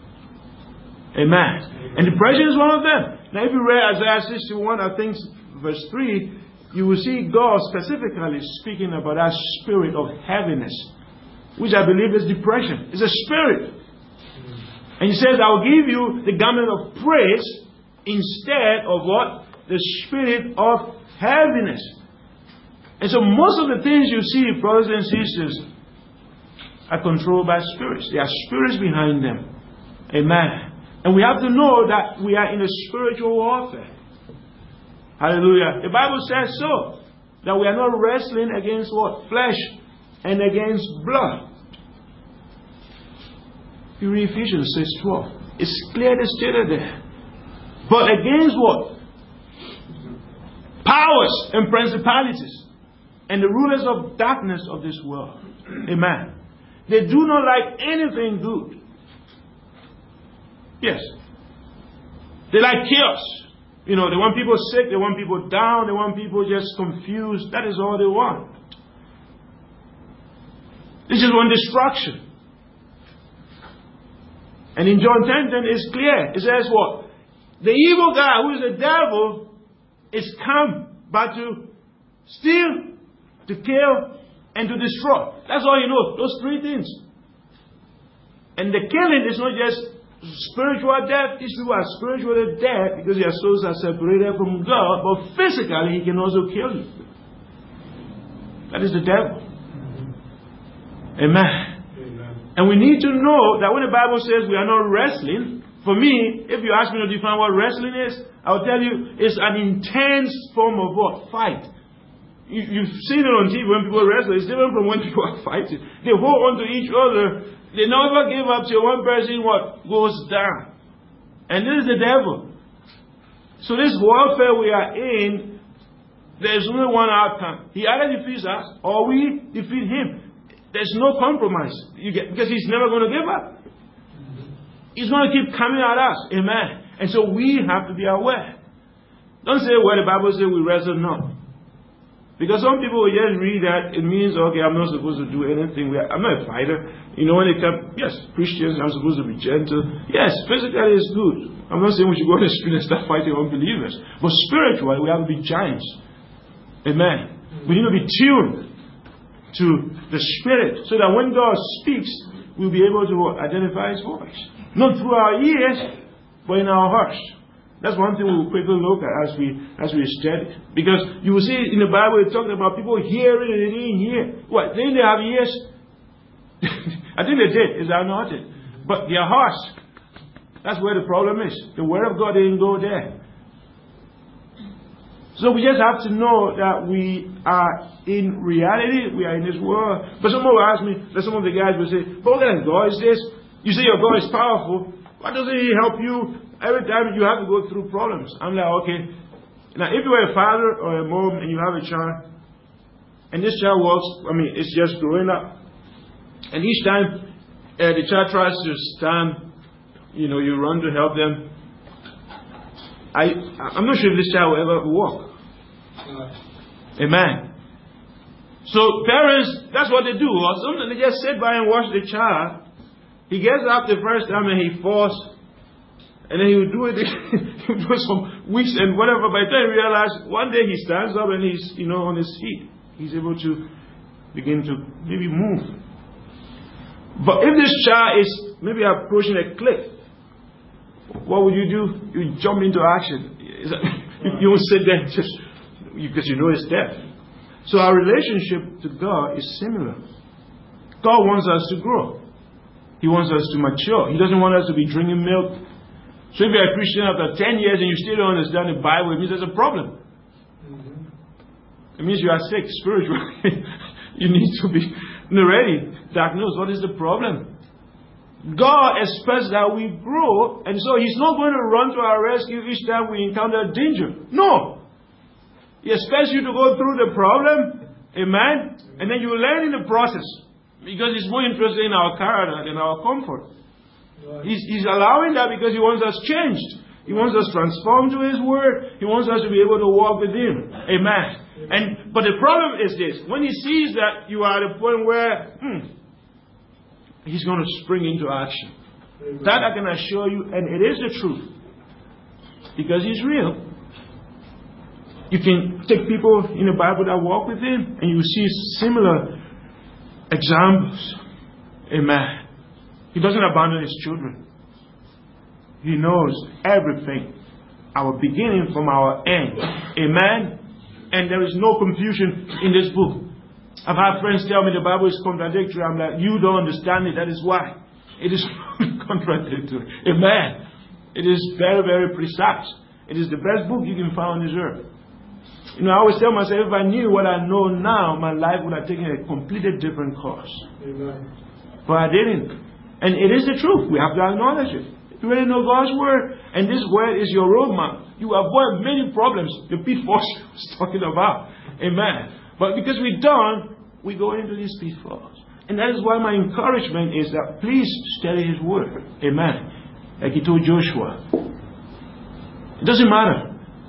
S1: Amen. And depression is one of them. Now if you read Isaiah 61, I think verse 3, you will see God specifically speaking about that spirit of heaviness, which I believe is depression. It's a spirit. And he says, I will give you the garment of praise instead of what? The spirit of heaviness. And so most of the things you see, brothers and sisters, are controlled by spirits. There are spirits behind them. Amen. And we have to know that we are in a spiritual warfare. Hallelujah. The Bible says so. That we are not wrestling against what? Flesh and against blood. You read Ephesians 6:12. It's clearly stated there. But against what? Powers and principalities and the rulers of darkness of this world. Amen. They do not like anything good. Yes. They like chaos. They want people sick, they want people down, they want people just confused. That is all they want. They just want destruction. And in John 10:10 it's clear. It says what? The evil guy, who is the devil, is come but to steal, to kill, and to destroy. That's all he knows. Those three things. And the killing is not just spiritual death. These people are spiritually dead because their souls are separated from God. But physically, he can also kill you. That is the devil. Amen. And we need to know that when the Bible says we are not wrestling, for me, if you ask me to define what wrestling is, I'll tell you it's an intense form of what? Fight. You've seen it on TV when people wrestle. It's different from when people are fighting. They hold on to each other. They never give up till one person goes down. And this is the devil. So this warfare we are in, there's only one outcome. He either defeats us or we defeat him. There's no compromise. Because he's never going to give up. He's going to keep coming at us. Amen. And so we have to be aware. Don't say, well, the Bible says we wrestle not. Because some people will just read that, it means, okay, I'm not supposed to do anything. I'm not a fighter. When they come, yes, Christians, I'm supposed to be gentle. Yes, physically it's good. I'm not saying we should go on the street and start fighting unbelievers. But spiritually, we have to be giants. Amen. We need to be tuned to the Spirit so that when God speaks, we'll be able to identify His voice. Not through our ears, but in our hearts. That's one thing we will quickly look at as we study. Because you will see in the Bible it talks about people hearing and they didn't hear. What? They didn't have ears? I think they did. It's not it. But their hearts. That's where the problem is. The Word of God didn't go there. So we just have to know that we are in reality. We are in this world. But someone will ask me, some of the guys will say, but what kind of God is this? You say your God is powerful. Why doesn't He help you? Every time you have to go through problems. I'm like, okay. Now, if you are a father or a mom and you have a child, and this child it's just growing up. And each time the child tries to stand, you run to help them. I'm not sure if this child will ever walk. Amen. So parents, that's what they do. Or sometimes they just sit by and watch the child. He gets up the first time and he falls. And then he will do it for some weeks and whatever. By the time he realizes, one day he stands up and he's, on his feet. He's able to begin to maybe move. But if this child is maybe approaching a cliff, what would you do? You jump into action. You won't sit there just because you know it's death. So our relationship to God is similar. God wants us to grow. He wants us to mature. He doesn't want us to be drinking milk. So if you're a Christian after 10 years and you still don't understand the Bible, it means there's a problem. It means you are sick spiritually. You need to be ready, diagnosed. What is the problem? God expects that we grow, and so He's not going to run to our rescue each time we encounter danger. No. He expects you to go through the problem, amen, and then you learn in the process. Because He's more interested in our character than our comfort. He's allowing that because He wants us changed. He wants us transformed to His Word. He wants us to be able to walk with Him. Amen. But the problem is this. When He sees that you are at a point where He's going to spring into action. That I can assure you, and it is the truth. Because He's real. You can take people in the Bible that walk with Him, and you see similar examples. Amen. He doesn't abandon His children. He knows everything. Our beginning from our end. Amen. And there is no confusion in this book. I've had friends tell me the Bible is contradictory. I'm like, you don't understand it. That is why. It is contradictory. Amen. It is very, very precise. It is the best book you can find on this earth. I always tell myself, if I knew what I know now, my life would have taken a completely different course. Amen. But I didn't. And it is the truth. We have to acknowledge it. You really know God's Word, and this Word is your roadmap. You avoid many problems the pitfalls I was talking about. Amen. But because we don't, we go into these pitfalls. And that is why my encouragement is that please study His Word. Amen. Like He told Joshua. It doesn't matter.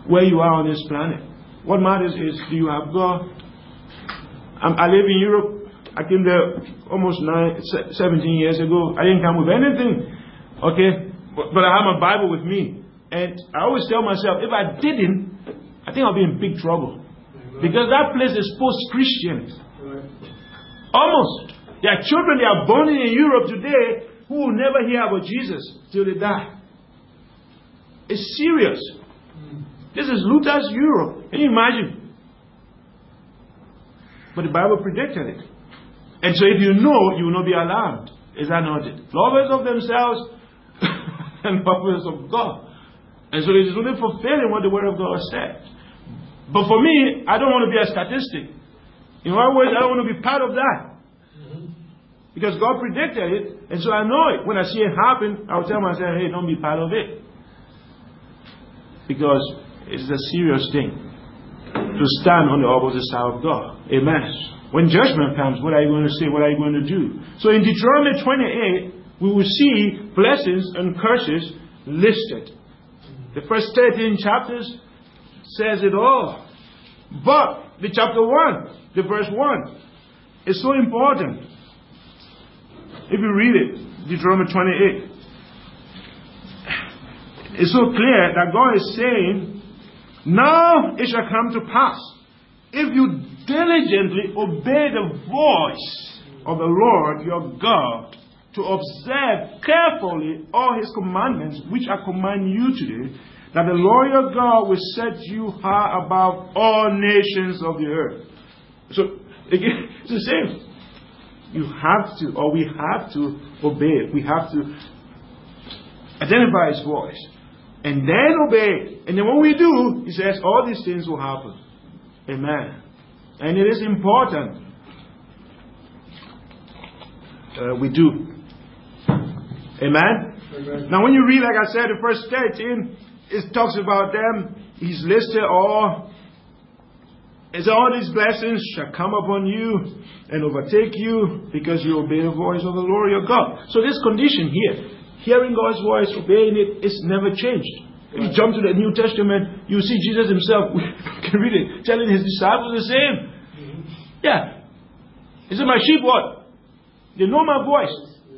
S1: where you are on this planet. What matters is, do you have God? I live in Europe. I came there almost 17 years ago. I didn't come with anything. Okay? But I have my Bible with me. And I always tell myself, if I didn't, I think I'll be in big trouble. Because that place is post-Christian. Almost. There are children that are born in Europe today who will never hear about Jesus till they die. It's serious. This is Luther's Europe. Can you imagine? But the Bible predicted it. And so if you know, you will not be alarmed. Is that not it? Lovers of themselves and lovers of God. And so it is only fulfilling what the Word of God said. But for me, I don't want to be a statistic. In other words, I don't want to be part of that. Because God predicted it, and so I know it. When I see it happen, I'll tell myself, hey, don't be part of it. Because it's a serious thing to stand on the opposite side of God. Amen. When judgment comes, what are you going to say? What are you going to do? So in Deuteronomy 28, we will see blessings and curses listed. The first 13 chapters says it all. But the chapter 1, the verse 1, is so important. If you read it, Deuteronomy 28, it's so clear that God is saying, now it shall come to pass, if you diligently obey the voice of the Lord your God, to observe carefully all His commandments, which I command you today, that the Lord your God will set you high above all nations of the earth. So, again, it's the same. You have to, or we have to obey it. We have to identify His voice. And then obey it. And then when we do, He says all these things will happen. Amen. And it is important. We do. Amen? Amen. Now when you read, like I said, the verse 13, it talks about them. He's listed all. It's all these blessings shall come upon you and overtake you because you obey the voice of the Lord your God. So this condition here, hearing God's voice, obeying it, is never changed. If you jump to the New Testament, you see Jesus Himself, we can read it, telling His disciples the same. Yeah. He said, my sheep what? They know my voice.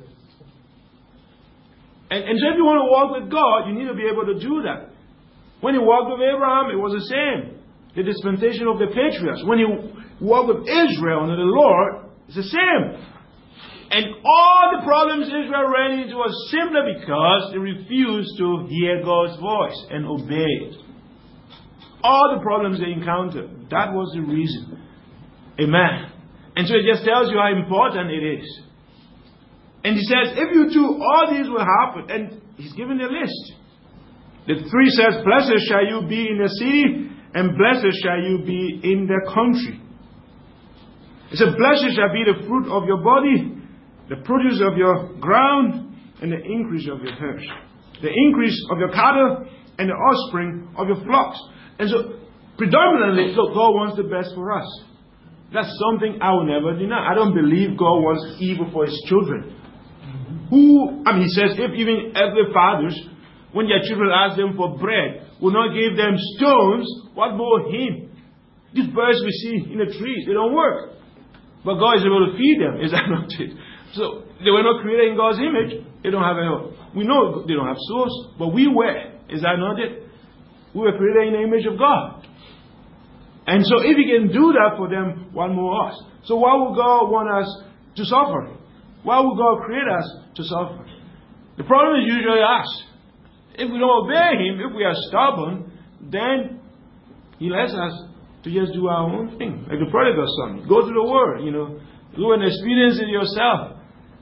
S1: And so if you want to walk with God, you need to be able to do that. When He walked with Abraham, it was the same. The dispensation of the patriarchs. When He walked with Israel under the Lord, it's the same. And all the problems Israel ran into was simply because they refused to hear God's voice and obey it. All the problems they encountered, that was the reason. Amen. And so it just tells you how important it is. And He says, if you do, all these will happen. And He's given the list. The 3 says, blessed shall you be in the city, and blessed shall you be in the country. It said, blessed shall be the fruit of your body, the produce of your ground, and the increase of your herds, the increase of your cattle, and the offspring of your flocks. And so, predominantly, God wants the best for us. That's something I will never deny. I don't believe God wants evil for His children. He says, if even earthly fathers, when their children ask them for bread, will not give them stones, what more Him? These birds we see in the trees, they don't work. But God is able to feed them. Is that not it? So, they were not created in God's image. They don't have any. We know they don't have source, but we were. Is that not it? We were created in the image of God. And so if He can do that for them, what more us? So why would God want us to suffer? Why would God create us to suffer? The problem is usually us. If we don't obey Him, if we are stubborn, then He lets us to just do our own thing. Like the prodigal son. Go to the Word, Go and experience it yourself.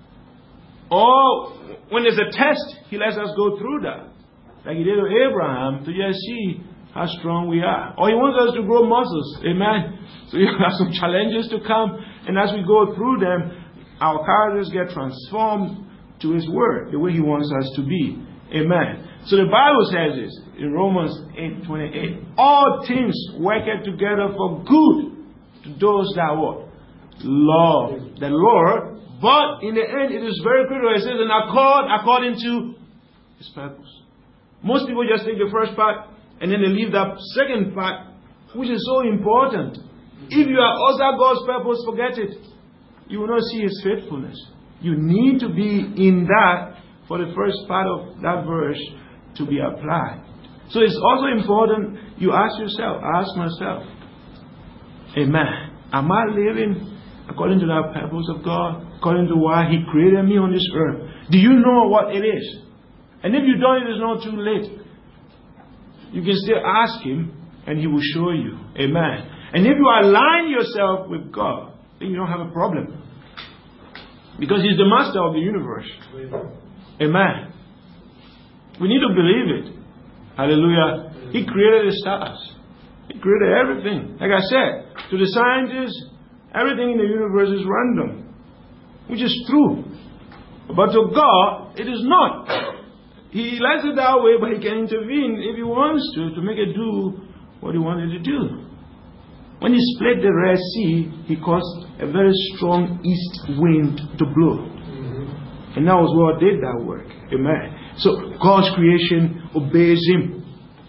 S1: Or when there's a test, He lets us go through that. Like He did with Abraham, to just see how strong we are. Or He wants us to grow muscles. Amen. So you have some challenges to come. And as we go through them, our characters get transformed to His Word, the way He wants us to be. Amen. So the Bible says this in Romans 8:28. All things work together for good to those that what? Love the Lord. But in the end, it is very critical. It says, in accord according to His purpose. Most people just take the first part And then they leave that second part, which is so important. If you are also God's purpose, forget it. You will not see His faithfulness. You need to be in that for the first part of that verse to be applied. So it's also important you ask yourself, I ask myself, amen, am I living according to the purpose of God, according to why He created me on this earth? Do you know what it is? And if you don't, it is not too late. You can still ask Him and He will show you. Amen. And if you align yourself with God, then you don't have a problem. Because He's the master of the universe. Amen. We need to believe it. Hallelujah. He created the stars. He created everything. Like I said, to the scientists, everything in the universe is random. Which is true. But to God, it is not. He likes it that way, but He can intervene if He wants to make it do what He wanted to do. When He split the Red Sea, He caused a very strong east wind to blow. And that was what did that work. Amen. So God's creation obeys Him.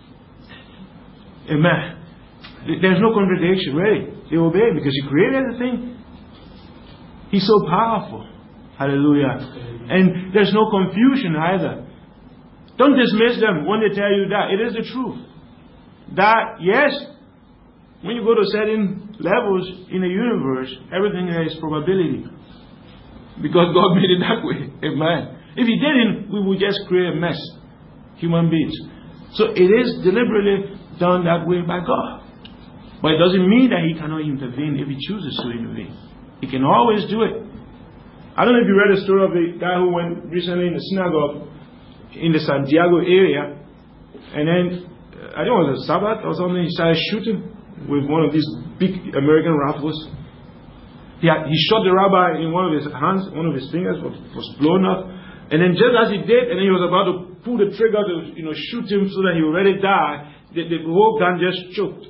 S1: Amen. There's no contradiction, really. They obey because He created everything. He's so powerful. Hallelujah. And there's no confusion either. Don't dismiss them when they tell you that. It is the truth. That, yes, when you go to certain levels in the universe, everything there is probability. Because God made it that way. Amen. If He didn't, we would just create a mess. Human beings. So it is deliberately done that way by God. But it doesn't mean that He cannot intervene if He chooses to intervene. He can always do it. I don't know if you read the story of the guy who went recently in the synagogue in the Santiago area. And then, I think it was a Sabbath or something, he started shooting with one of these big American rifles. He shot the rabbi in one of his hands, one of his fingers was blown up. And then just as he did, and then he was about to pull the trigger to shoot him so that he would already die, the whole gun just choked.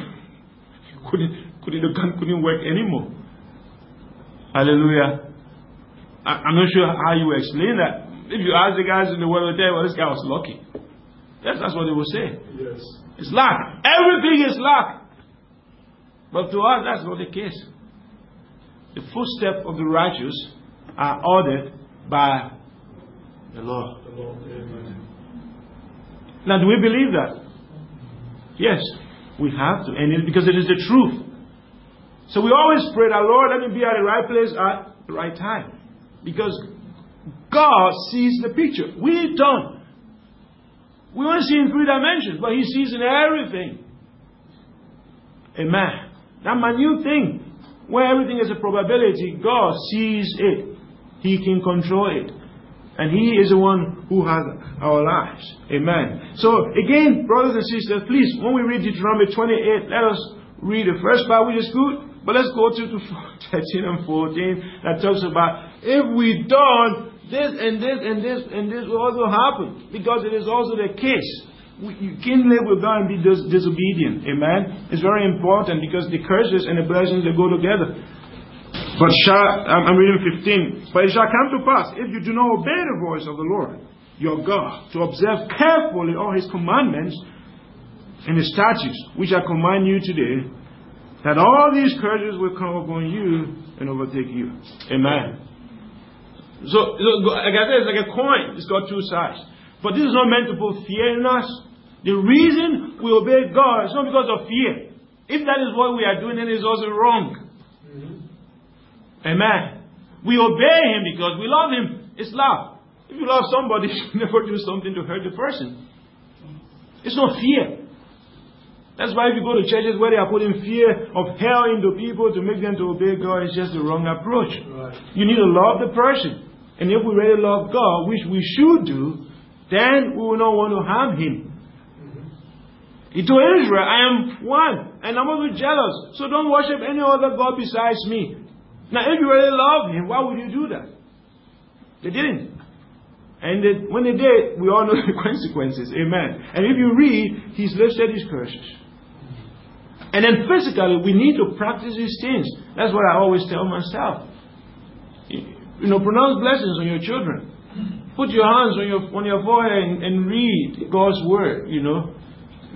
S1: The gun couldn't work anymore. Hallelujah. I'm not sure how you explain that. If you ask the guys in the world, they'll tell you, well, this guy was lucky. That's what they will say. Yes. It's luck. Everything is luck. But to us, that's not the case. The footsteps of the righteous are ordered by the Lord. Now, do we believe that? Yes, we have to. And because it is the truth. So we always pray that, Lord, let me be at the right place at the right time. Because God sees the picture. We don't. We only see in 3 dimensions, but He sees in everything. Amen. That minute thing, where everything is a probability, God sees it. He can control it. And He is the one who has our lives. Amen. So, again, brothers and sisters, please, when we read Deuteronomy 28, let us read the first part, which is good. But let's go to 13 and 14 that talks about if we don't, this and this and this and this will also happen. Because it is also the case. You can't live with God and be disobedient. Amen. It's very important because the curses and the blessings, they go together. But I'm reading 15. But it shall come to pass, if you do not obey the voice of the Lord, your God, to observe carefully all His commandments and His statutes, which I command you today, that all these curses will come upon you and overtake you. Amen. So, like I said, it's like a coin. It's got 2 sides. But this is not meant to put fear in us. The reason we obey God is not because of fear. If that is what we are doing, then it's also wrong. Amen. We obey Him because we love Him. It's love. If you love somebody, you never do something to hurt the person. It's not fear. That's why if you go to churches where they are putting fear of hell into people to make them to obey God, it's just the wrong approach. Right. You need to love the person. And if we really love God, which we should do, then we will not want to harm Him. He told Israel, I am one, and I'm not jealous. So don't worship any other God besides me. Now, if you really love Him, why would you do that? They didn't. And when they did, we all know the consequences. Amen. And if you read, He's listed His curses. And then physically, we need to practice these things. That's what I always tell myself. Pronounce blessings on your children. Put your hands on your forehead and read God's word,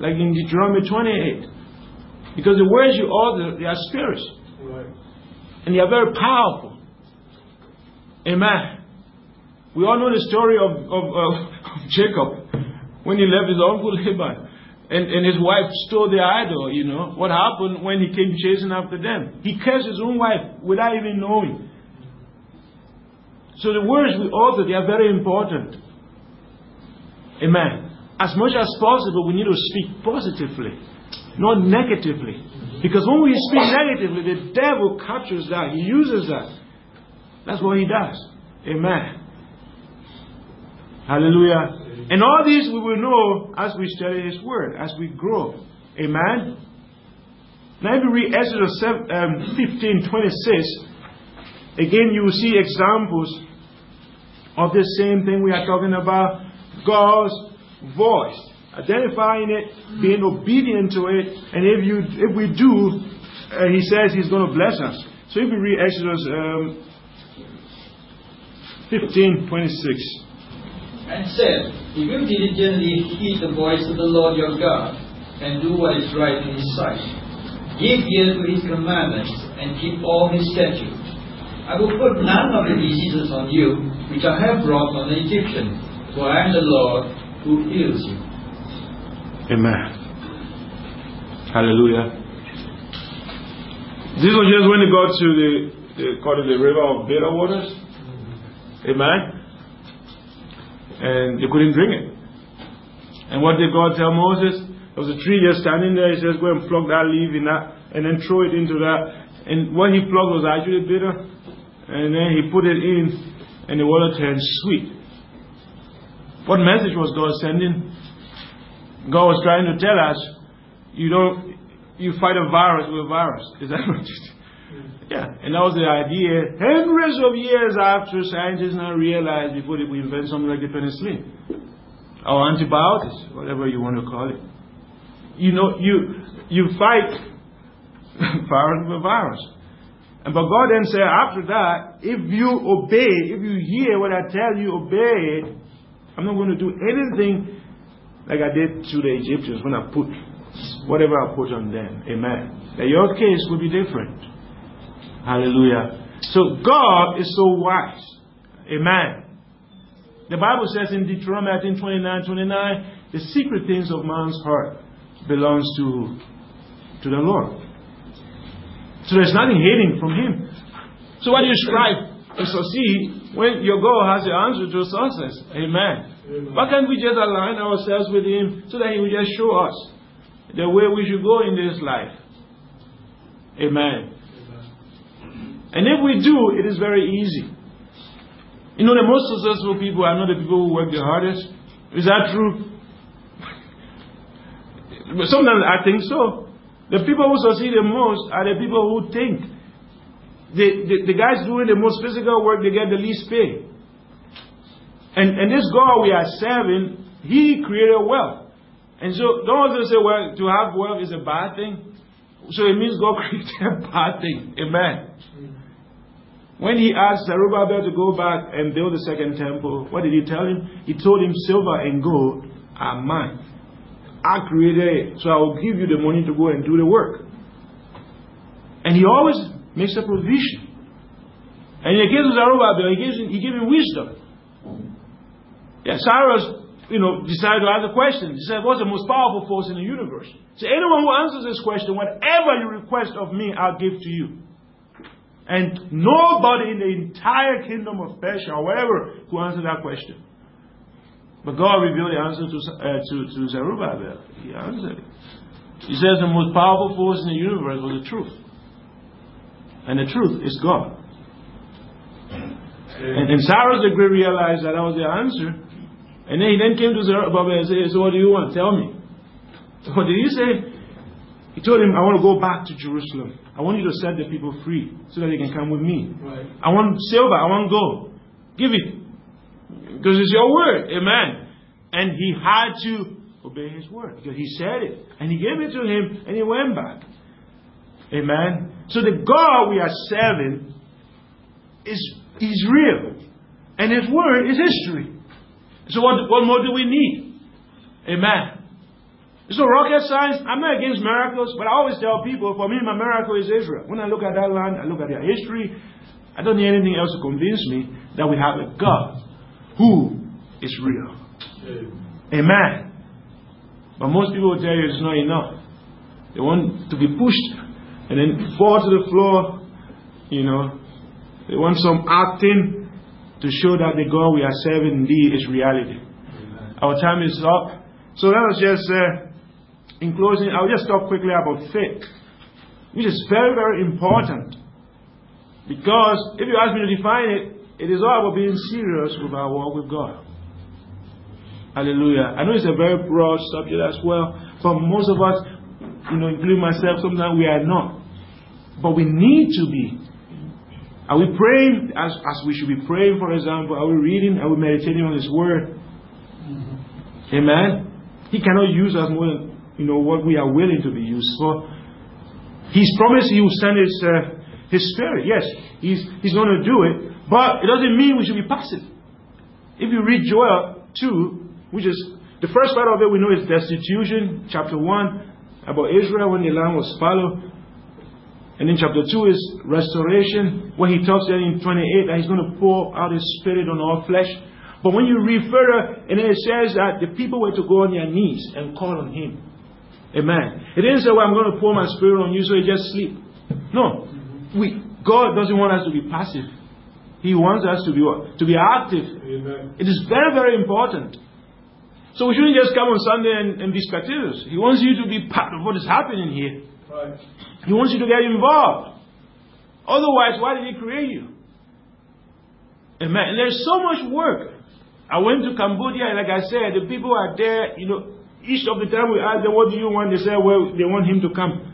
S1: like in Deuteronomy 28. Because the words you utter, they are spirits. Right. And they are very powerful. Amen. We all know the story of Jacob when he left his uncle Laban. And his wife stole the idol, you know. What happened when he came chasing after them? He cursed his own wife without even knowing. So the words we utter, they are very important. Amen. As much as possible, we need to speak positively, not negatively. Because when we speak negatively, the devil captures that. He uses that. That's what he does. Amen. Hallelujah. And all this we will know as we study His Word, as we grow. Amen. Now if you read Exodus 15:26, again you will see examples of the same thing we are talking about. God's voice. Identifying it, being obedient to it, and if we do, He says He's going to bless us. So if you read Exodus 15:26.
S2: And said, if you diligently heed the voice of the Lord your God, and do what is right in His sight, give ear to His commandments, and keep all His statutes, I will put none of the diseases on you, which I have brought on the Egyptians, for I am the Lord who heals you.
S1: Amen. Hallelujah. This was just when they got to the river of bitter waters. Amen. And they couldn't drink it. And what did God tell Moses? There was a tree just standing there. He says, go and pluck that leaf in that, and then throw it into that. And what he plucked was actually bitter. And then he put it in, and the water turned sweet. What message was God sending? God was trying to tell us, you fight a virus with a virus. Is that what you do? Yeah, and that was the idea. Hundreds of years after scientists now realized before we invent something like the penicillin or antibiotics, whatever you want to call it. You fight virus with a virus. But God then said, after that, if you obey, if you hear what I tell you, obey it, I'm not going to do anything like I did to the Egyptians when I put whatever I put on them. Amen. Now your case will be different. Hallelujah. So God is so wise. Amen. The Bible says in Deuteronomy 29:29, the secret things of man's heart belongs to the Lord. So there's nothing hidden from Him. So why do you strive to succeed when your God has the answer to success? Amen. Why can't we just align ourselves with Him so that He will just show us the way we should go in this life? Amen. And if we do, it is very easy. You know, the most successful people are not the people who work the hardest. Is that true? But sometimes I think so. The people who succeed the most are the people who think. The guys doing the most physical work, they get the least pay. And this God we are serving, He created wealth. And so don't also say, well, to have wealth is a bad thing. So it means God created a bad thing. Amen. When He asked Zerubbabel to go back and build the second temple, what did He tell him? He told him, silver and gold are mine. I created it, so I will give you the money to go and do the work. And He always makes a provision. And in the case of Zerubbabel, He gave him wisdom. Yeah, Cyrus, decided to ask a question. He said, what's the most powerful force in the universe? So anyone who answers this question, whatever you request of me, I'll give to you. And nobody in the entire kingdom of Persia or whatever could answer that question. But God revealed the answer to Zerubbabel. He answered it. He says the most powerful force in the universe was the truth. And the truth is God. And Cyrus the Great realized that was the answer. And then he came to Zerubbabel and said, so what do you want? Tell me. What did he say? He told him, I want to go back to Jerusalem. I want you to set the people free so that they can come with me. Right. I want silver. I want gold. Give it. Because it's your word. Amen. And he had to obey His word. Because He said it. And He gave it to him. And he went back. Amen. So the God we are serving is real. And His word is history. So what more do we need? Amen. It's no rocket science. I'm not against miracles, but I always tell people, for me, my miracle is Israel. When I look at that land, I look at their history, I don't need anything else to convince me that we have a God who is real. Amen. But most people will tell you it's not enough. They want to be pushed and then fall to the floor. You know, they want some acting to show that the God we are serving indeed is reality. Amen. Our time is up. So let us just, in closing, I'll just talk quickly about faith, which is very, very important. Because if you ask me to define it, it is all about being serious with our walk with God. Hallelujah. I know it's a very broad subject as well. For most of us, including myself, sometimes we are not. But we need to be. Are we praying as we should be praying, for example? Are we reading? Are we meditating on His Word? Mm-hmm. Amen? He cannot use us more than what we are willing to be used for. He's promised He will send His Spirit. Yes, He's going to do it. But it doesn't mean we should be passive. If you read Joel 2, which is the first part of it, we know is destitution, chapter 1, about Israel when the land was fallow. And then chapter 2 is restoration, where he talks there in 28 that He's going to pour out His Spirit on all flesh. But when you read further, and then it says that the people were to go on their knees and call on Him. Amen. It didn't say, well, I'm going to pour my Spirit on you so you just sleep. No. God doesn't want us to be passive. He wants us to be what? To be active. Amen. It is very, very important. So we shouldn't just come on Sunday and be spectators. He wants you to be part of what is happening here. Right. He wants you to get involved. Otherwise, why did He create you? Amen. And there's so much work. I went to Cambodia, and like I said, the people are there. Each of the time we ask them, what do you want? They say, well, they want him to come.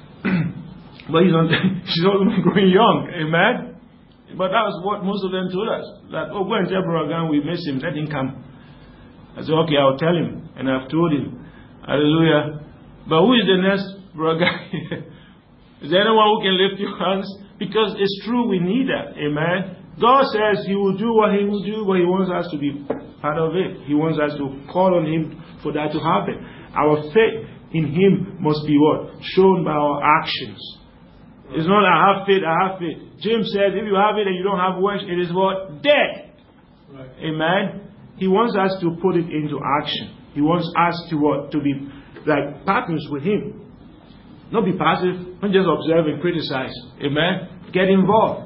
S1: But she's not growing young. Amen. But that was what most of them told us. That, go and tell Brother Gang we miss him. Let him come. I said, okay, I'll tell him. And I've told him. Hallelujah. But who is the next Brother Gang? Is there anyone who can lift your hands? Because it's true, we need that. Amen. God says He will do what He will do, but He wants us to be part of it. He wants us to call on Him for that to happen. Our faith in Him must be what? Shown by our actions. It's not I have faith, I have faith. James says if you have it and you don't have works, it is what? Dead. Right. Amen. He wants us to put it into action. He wants us to what? To be like partners with Him. Not be passive, not just observe and criticize. Amen. Get involved.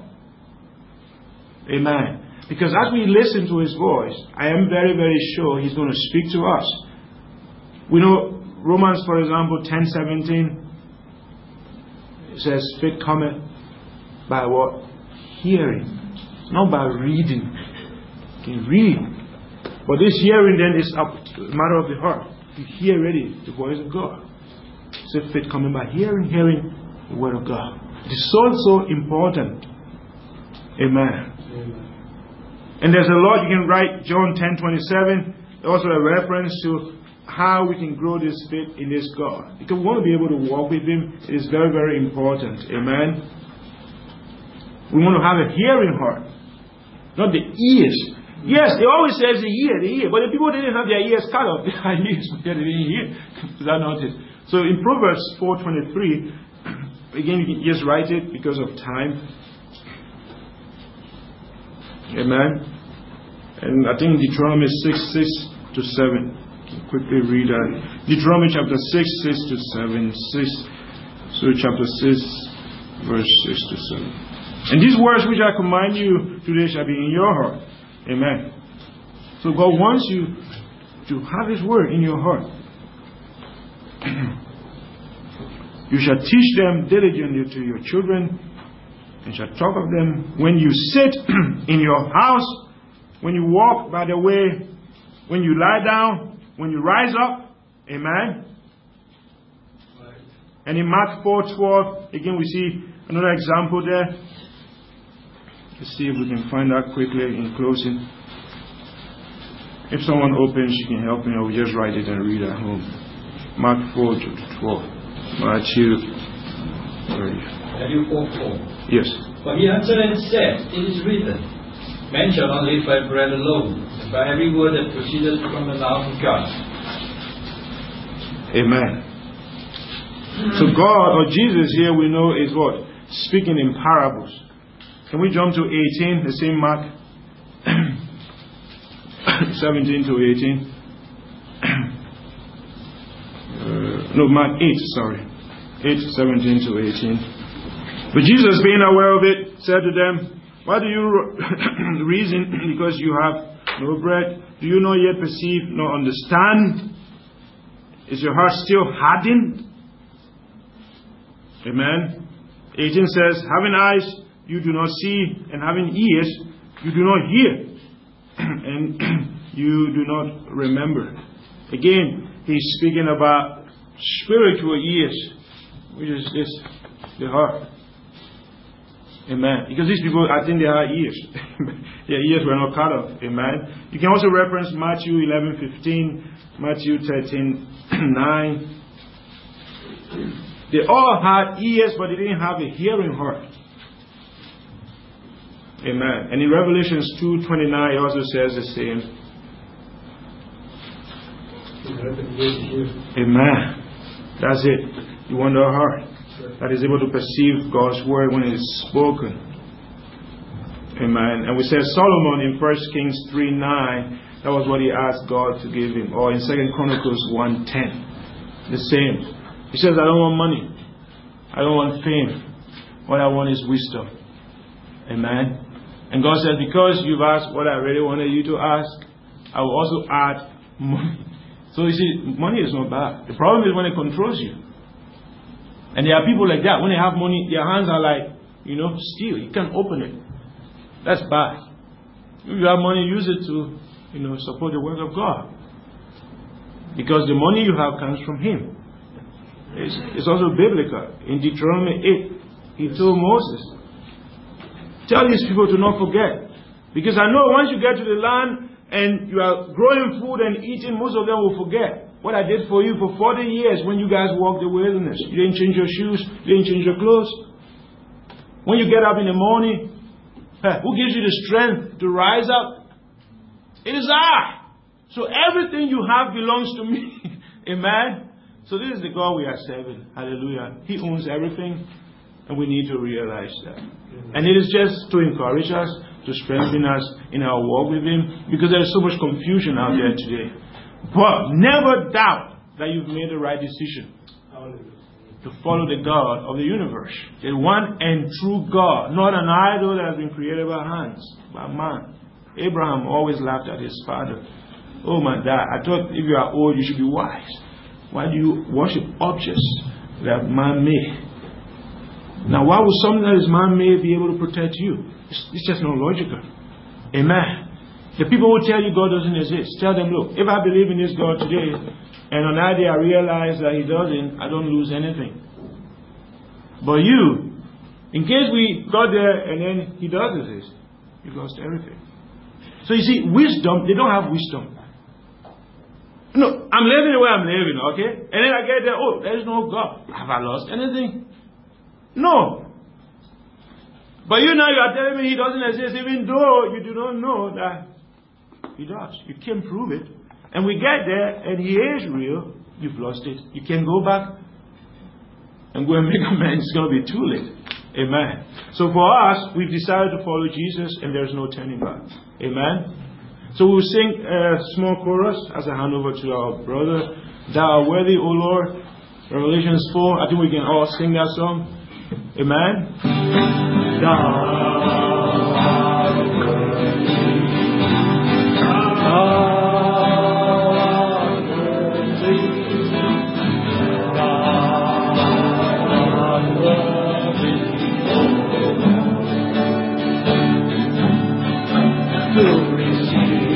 S1: Amen. Because as we listen to His voice, I am very, very sure He's going to speak to us. We know Romans, for example, 10:17. It says, faith cometh by what? Hearing. Not by reading. You can read. But this hearing then is a matter of the heart. You hear already the voice of God. It says faith coming by hearing the word of God. It is so important. Amen. And there's a lot you can write. John 10:27. Also a reference to how we can grow this faith in this God. Because we want to be able to walk with Him. It is very, very important. Amen. We want to have a hearing heart. Not the ears. Yes, it always says the ear. But the people didn't have their ears cut off. Their ears because they didn't hear. Is that notice? So in Proverbs 4:23, again you can just write it because of time. Amen. And I think Deuteronomy 6:6-7. Quickly read that. Deuteronomy chapter 6:6-7. So chapter 6, verse 6-7. And these words which I command you today shall be in your heart. Amen. So God wants you to have His word in your heart. You shall teach them diligently to your children, and shall talk of them when you sit in your house, when you walk by the way, when you lie down, when you rise up. Amen. Right. And in Mark 4:12, again we see another example there. Let's see if we can find that quickly in closing. If someone opens, you can help me. I will just write it and read at home. Mark 4:12. Matthew
S2: 4:4.
S1: Yes.
S2: But He answered and said, it is written, man shall not live by bread alone, but by every word that proceedeth from the mouth of God.
S1: Amen. So God, or Jesus here, we know is what? Speaking in parables. Can we jump to 18, the same Mark 17 to 18? No, Mark 8, sorry. 8, 17 to 18. But Jesus, being aware of it, said to them, why do you reason because you have no bread? Do you not yet perceive nor understand? Is your heart still hardened? Amen. 18 says, having eyes you do not see, and having ears you do not hear, and you do not remember. Again, he's speaking about spiritual ears, which is this, the heart. Amen. Because these people, I think they have ears. Their ears were not cut off. Amen. You can also reference Matthew 11:15, Matthew 13:9. They all had ears, but they didn't have a hearing heart. Amen. And in Revelations 2:29, it also says the same. Amen. That's it. You want a heart that is able to perceive God's word when it is spoken. Amen. And we said Solomon in 1 Kings 3:9, that was what he asked God to give him. Or in 2 Chronicles 1:10, the same. He says, I don't want money. I don't want fame. What I want is wisdom. Amen. And God says, because you've asked what I really wanted you to ask, I will also add money. So you see, money is not bad. The problem is when it controls you. And there are people like that. When they have money, their hands are like, steel. You can't open it. That's bad. If you have money, use it to, support the work of God. Because the money you have comes from Him. It's also biblical. In Deuteronomy 8, He told Moses, tell these people to not forget. Because I know once you get to the land and you are growing food and eating, most of them will forget what I did for you for 40 years when you guys walked the wilderness. You didn't change your shoes. You didn't change your clothes. When you get up in the morning, who gives you the strength to rise up? It is I. So everything you have belongs to me. Amen. So this is the God we are serving. Hallelujah. He owns everything. And we need to realize that. And it is just to encourage us, to strengthen us in our walk with Him. Because there is so much confusion out there today. But never doubt that you've made the right decision. To follow the God of the universe. The one and true God. Not an idol that has been created by hands. By man. Abraham always laughed at his father. Oh my dad, I thought if you are old you should be wise. Why do you worship objects that man made? Now why would something that is man made be able to protect you? It's just not logical. Amen. The people who tell you God doesn't exist, tell them, look, if I believe in this God today, and on that day I realize that He doesn't, I don't lose anything. But you, in case we got there and then He does exist, you lost everything. So you see, wisdom, they don't have wisdom. No, I'm living the way I'm living, okay? And then I get there, oh, there is no God. Have I lost anything? No. But you are telling me He doesn't exist, even though you do not know that He does. You can't prove it. And we get there, and He is real. You've lost it. You can go back and go and make amends. It's going to be too late. Amen. So for us, we've decided to follow Jesus, and there's no turning back. Amen. So we'll sing a small chorus as I hand over to our brother. Thou art worthy, O Lord. Revelations 4. I think we can all sing that song. Amen. Thou art worthy. Thou art worthy. Thou art worthy, O Lord, to receive